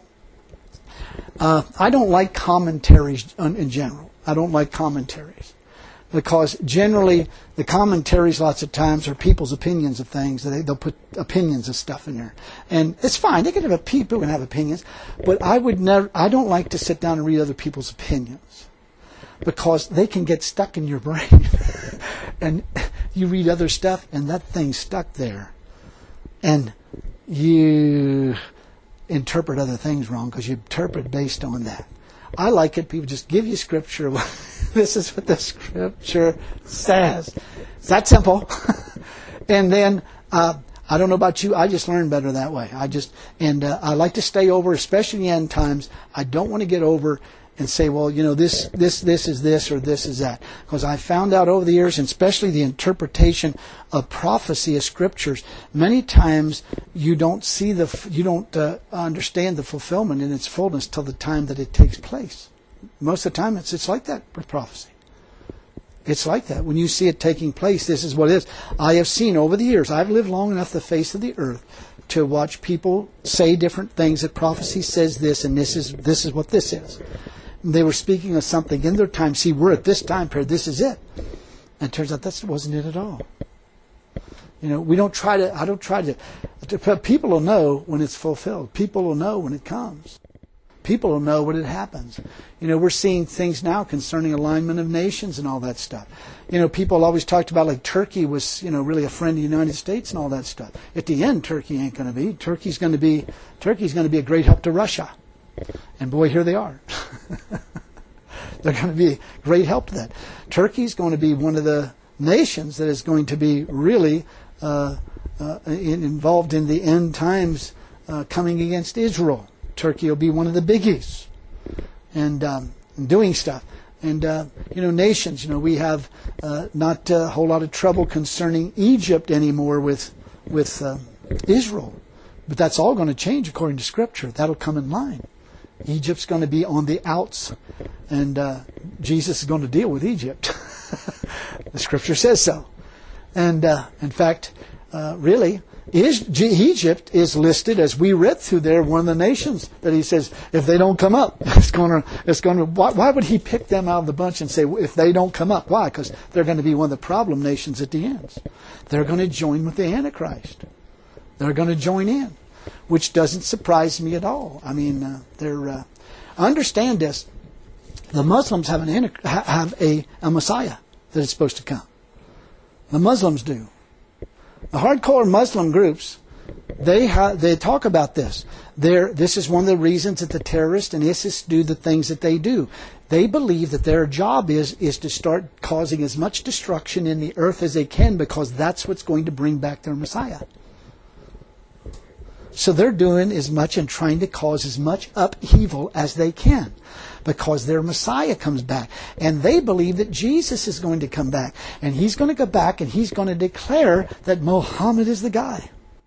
like commentaries in general. I don't like commentaries. Because generally, the commentaries lots of times are people's opinions of things. They'll put opinions of stuff in there. And it's fine. People can have opinions. But I don't like to sit down and read other people's opinions. Because they can get stuck in your brain. And you read other stuff, and that thing's stuck there. And you interpret other things wrong because you interpret based on that. I like it. People just give you Scripture. This is what the Scripture says. It's that simple. And then, I don't know about you, I just learn better that way. I like to stay over, especially in the end times. I don't want to get over and say, well, this is this or this is that. Because I found out over the years, and especially the interpretation of prophecy of Scriptures, many times you don't understand the fulfillment in its fullness till the time that it takes place. Most of the time it's like that with prophecy. It's like that. When you see it taking place, this is what it is. I have seen over the years, I've lived long enough the face of the earth to watch people say different things, that prophecy says this and this is what this is. They were speaking of something in their time. See, we're at this time period. This is it. And it turns out that wasn't it at all. I don't try to, people will know when it's fulfilled. People will know when it comes. People will know when it happens. We're seeing things now concerning alignment of nations and all that stuff. People always talked about like Turkey was, really a friend of the United States and all that stuff. At the end, Turkey ain't going to be. Turkey's going to be a great help to Russia. And boy, here they are. They're going to be a great help to that. Turkey's going to be one of the nations that is going to be really involved in the end times coming against Israel. Turkey will be one of the biggies and doing stuff. And, nations, we have not a whole lot of trouble concerning Egypt anymore with Israel. But that's all going to change according to Scripture. That'll come in line. Egypt's going to be on the outs, and Jesus is going to deal with Egypt. The Scripture says so. And, in fact, really, Egypt is listed, as we read through there, one of the nations that he says, if they don't come up, it's going to. Why would he pick them out of the bunch and say, if they don't come up? Why? Because they're going to be one of the problem nations at the end. They're going to join with the Antichrist. They're going to join in, which doesn't surprise me at all. I mean, understand this. The Muslims have a Messiah that is supposed to come. The Muslims do. The hardcore Muslim groups, they talk about this. This is one of the reasons that the terrorists and ISIS do the things that they do. They believe that their job is to start causing as much destruction in the earth as they can, because that's what's going to bring back their Messiah. So they're doing as much and trying to cause as much upheaval as they can, because their Messiah comes back. And they believe that Jesus is going to come back. And He's going to go back and He's going to declare that Muhammad is the guy.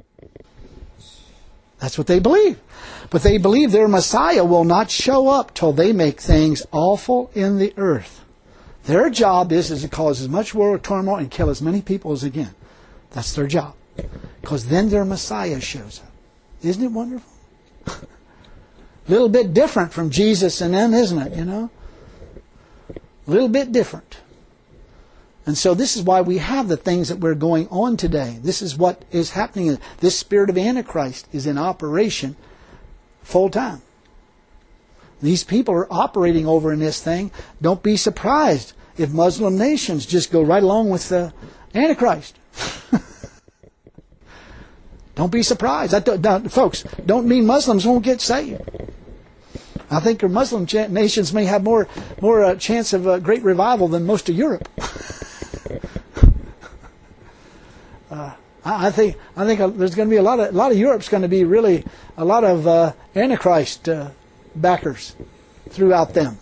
That's what they believe. But they believe their Messiah will not show up till they make things awful in the earth. Their job is to cause as much world turmoil and kill as many people as they can. That's their job. Because then their Messiah shows up. Isn't it wonderful? A little bit different from Jesus and them, isn't it? A little bit different. And so this is why we have the things that we're going on today. This is what is happening. This spirit of Antichrist is in operation full time. These people are operating over in this thing. Don't be surprised if Muslim nations just go right along with the Antichrist. Don't be surprised. Folks, don't mean Muslims won't get saved. I think your Muslim nations may have more chance of a great revival than most of Europe. I think there's going to be a lot of Europe's going to be really a lot of Antichrist backers throughout them.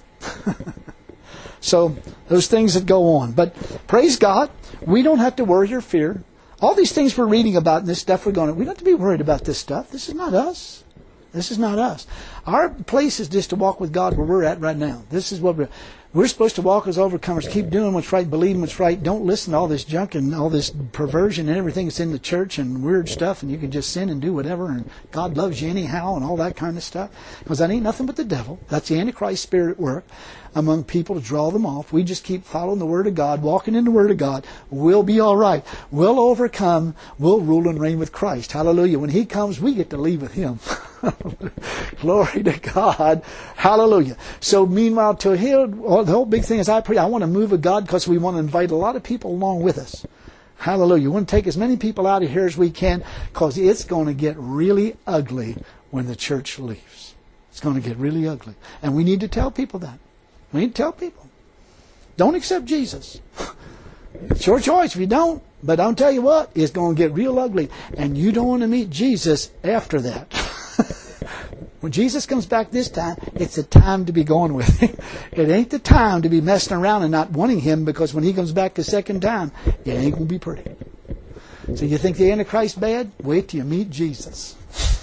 So those things that go on. But praise God, we don't have to worry or fear. All these things we're reading about and this stuff we don't have to be worried about this stuff. This is not us. This is not us. Our place is just to walk with God where we're at right now. This is what we're supposed to walk as overcomers. Keep doing what's right, believing what's right. Don't listen to all this junk and all this perversion and everything that's in the church and weird stuff, and you can just sin and do whatever, and God loves you anyhow and all that kind of stuff. Because that ain't nothing but the devil. That's the Antichrist spirit at work among people to draw them off. We just keep following the Word of God, walking in the Word of God. We'll be all right. We'll overcome. We'll rule and reign with Christ. Hallelujah. When He comes, we get to leave with Him. Glory to God. Hallelujah. So meanwhile, the whole big thing is I want to move with God because we want to invite a lot of people along with us. Hallelujah. We want to take as many people out of here as we can because it's going to get really ugly when the church leaves. It's going to get really ugly. And we need to tell people that. We need to tell people. Don't accept Jesus. It's your choice if you don't. But I'll tell you what, it's going to get real ugly. And you don't want to meet Jesus after that. When Jesus comes back this time, it's the time to be going with Him. It ain't the time to be messing around and not wanting Him, because when He comes back the second time, it ain't going to be pretty. So you think the Antichrist bad? Wait till you meet Jesus.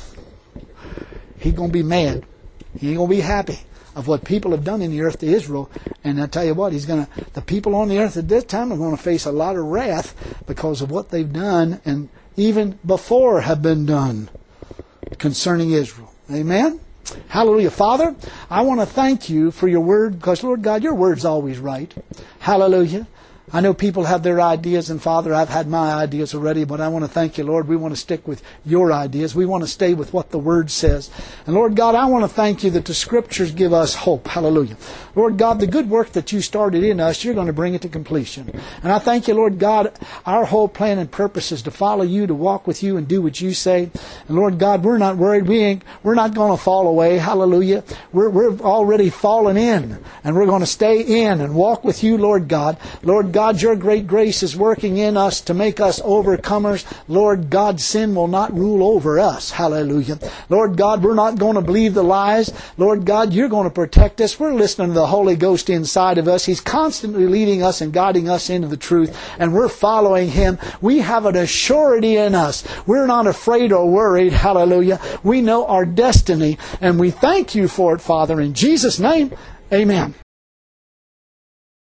He's going to be mad. He ain't going to be happy of what people have done in the earth to Israel. And I tell you what, the people on the earth at this time are going to face a lot of wrath because of what they've done and even before have been done concerning Israel. Amen? Hallelujah. Father, I want to thank You for Your Word, because, Lord God, Your Word's always right. Hallelujah. I know people have their ideas, and Father, I've had my ideas already, but I want to thank You, Lord. We want to stick with Your ideas. We want to stay with what the Word says. And Lord God, I want to thank You that the Scriptures give us hope. Hallelujah. Lord God, the good work that You started in us, You're going to bring it to completion. And I thank You, Lord God, our whole plan and purpose is to follow You, to walk with You and do what You say. And Lord God, we're not worried. We're not going to fall away. Hallelujah. We're already fallen in, and we're going to stay in and walk with You, Lord God. Lord God, Your great grace is working in us to make us overcomers. Lord God, sin will not rule over us. Hallelujah. Lord God, we're not going to believe the lies. Lord God, You're going to protect us. We're listening to the Holy Ghost inside of us. He's constantly leading us and guiding us into the truth, and we're following Him. We have an assurity in us. We're not afraid or worried. Hallelujah. We know our destiny, and we thank You for it, Father. In Jesus' name, amen.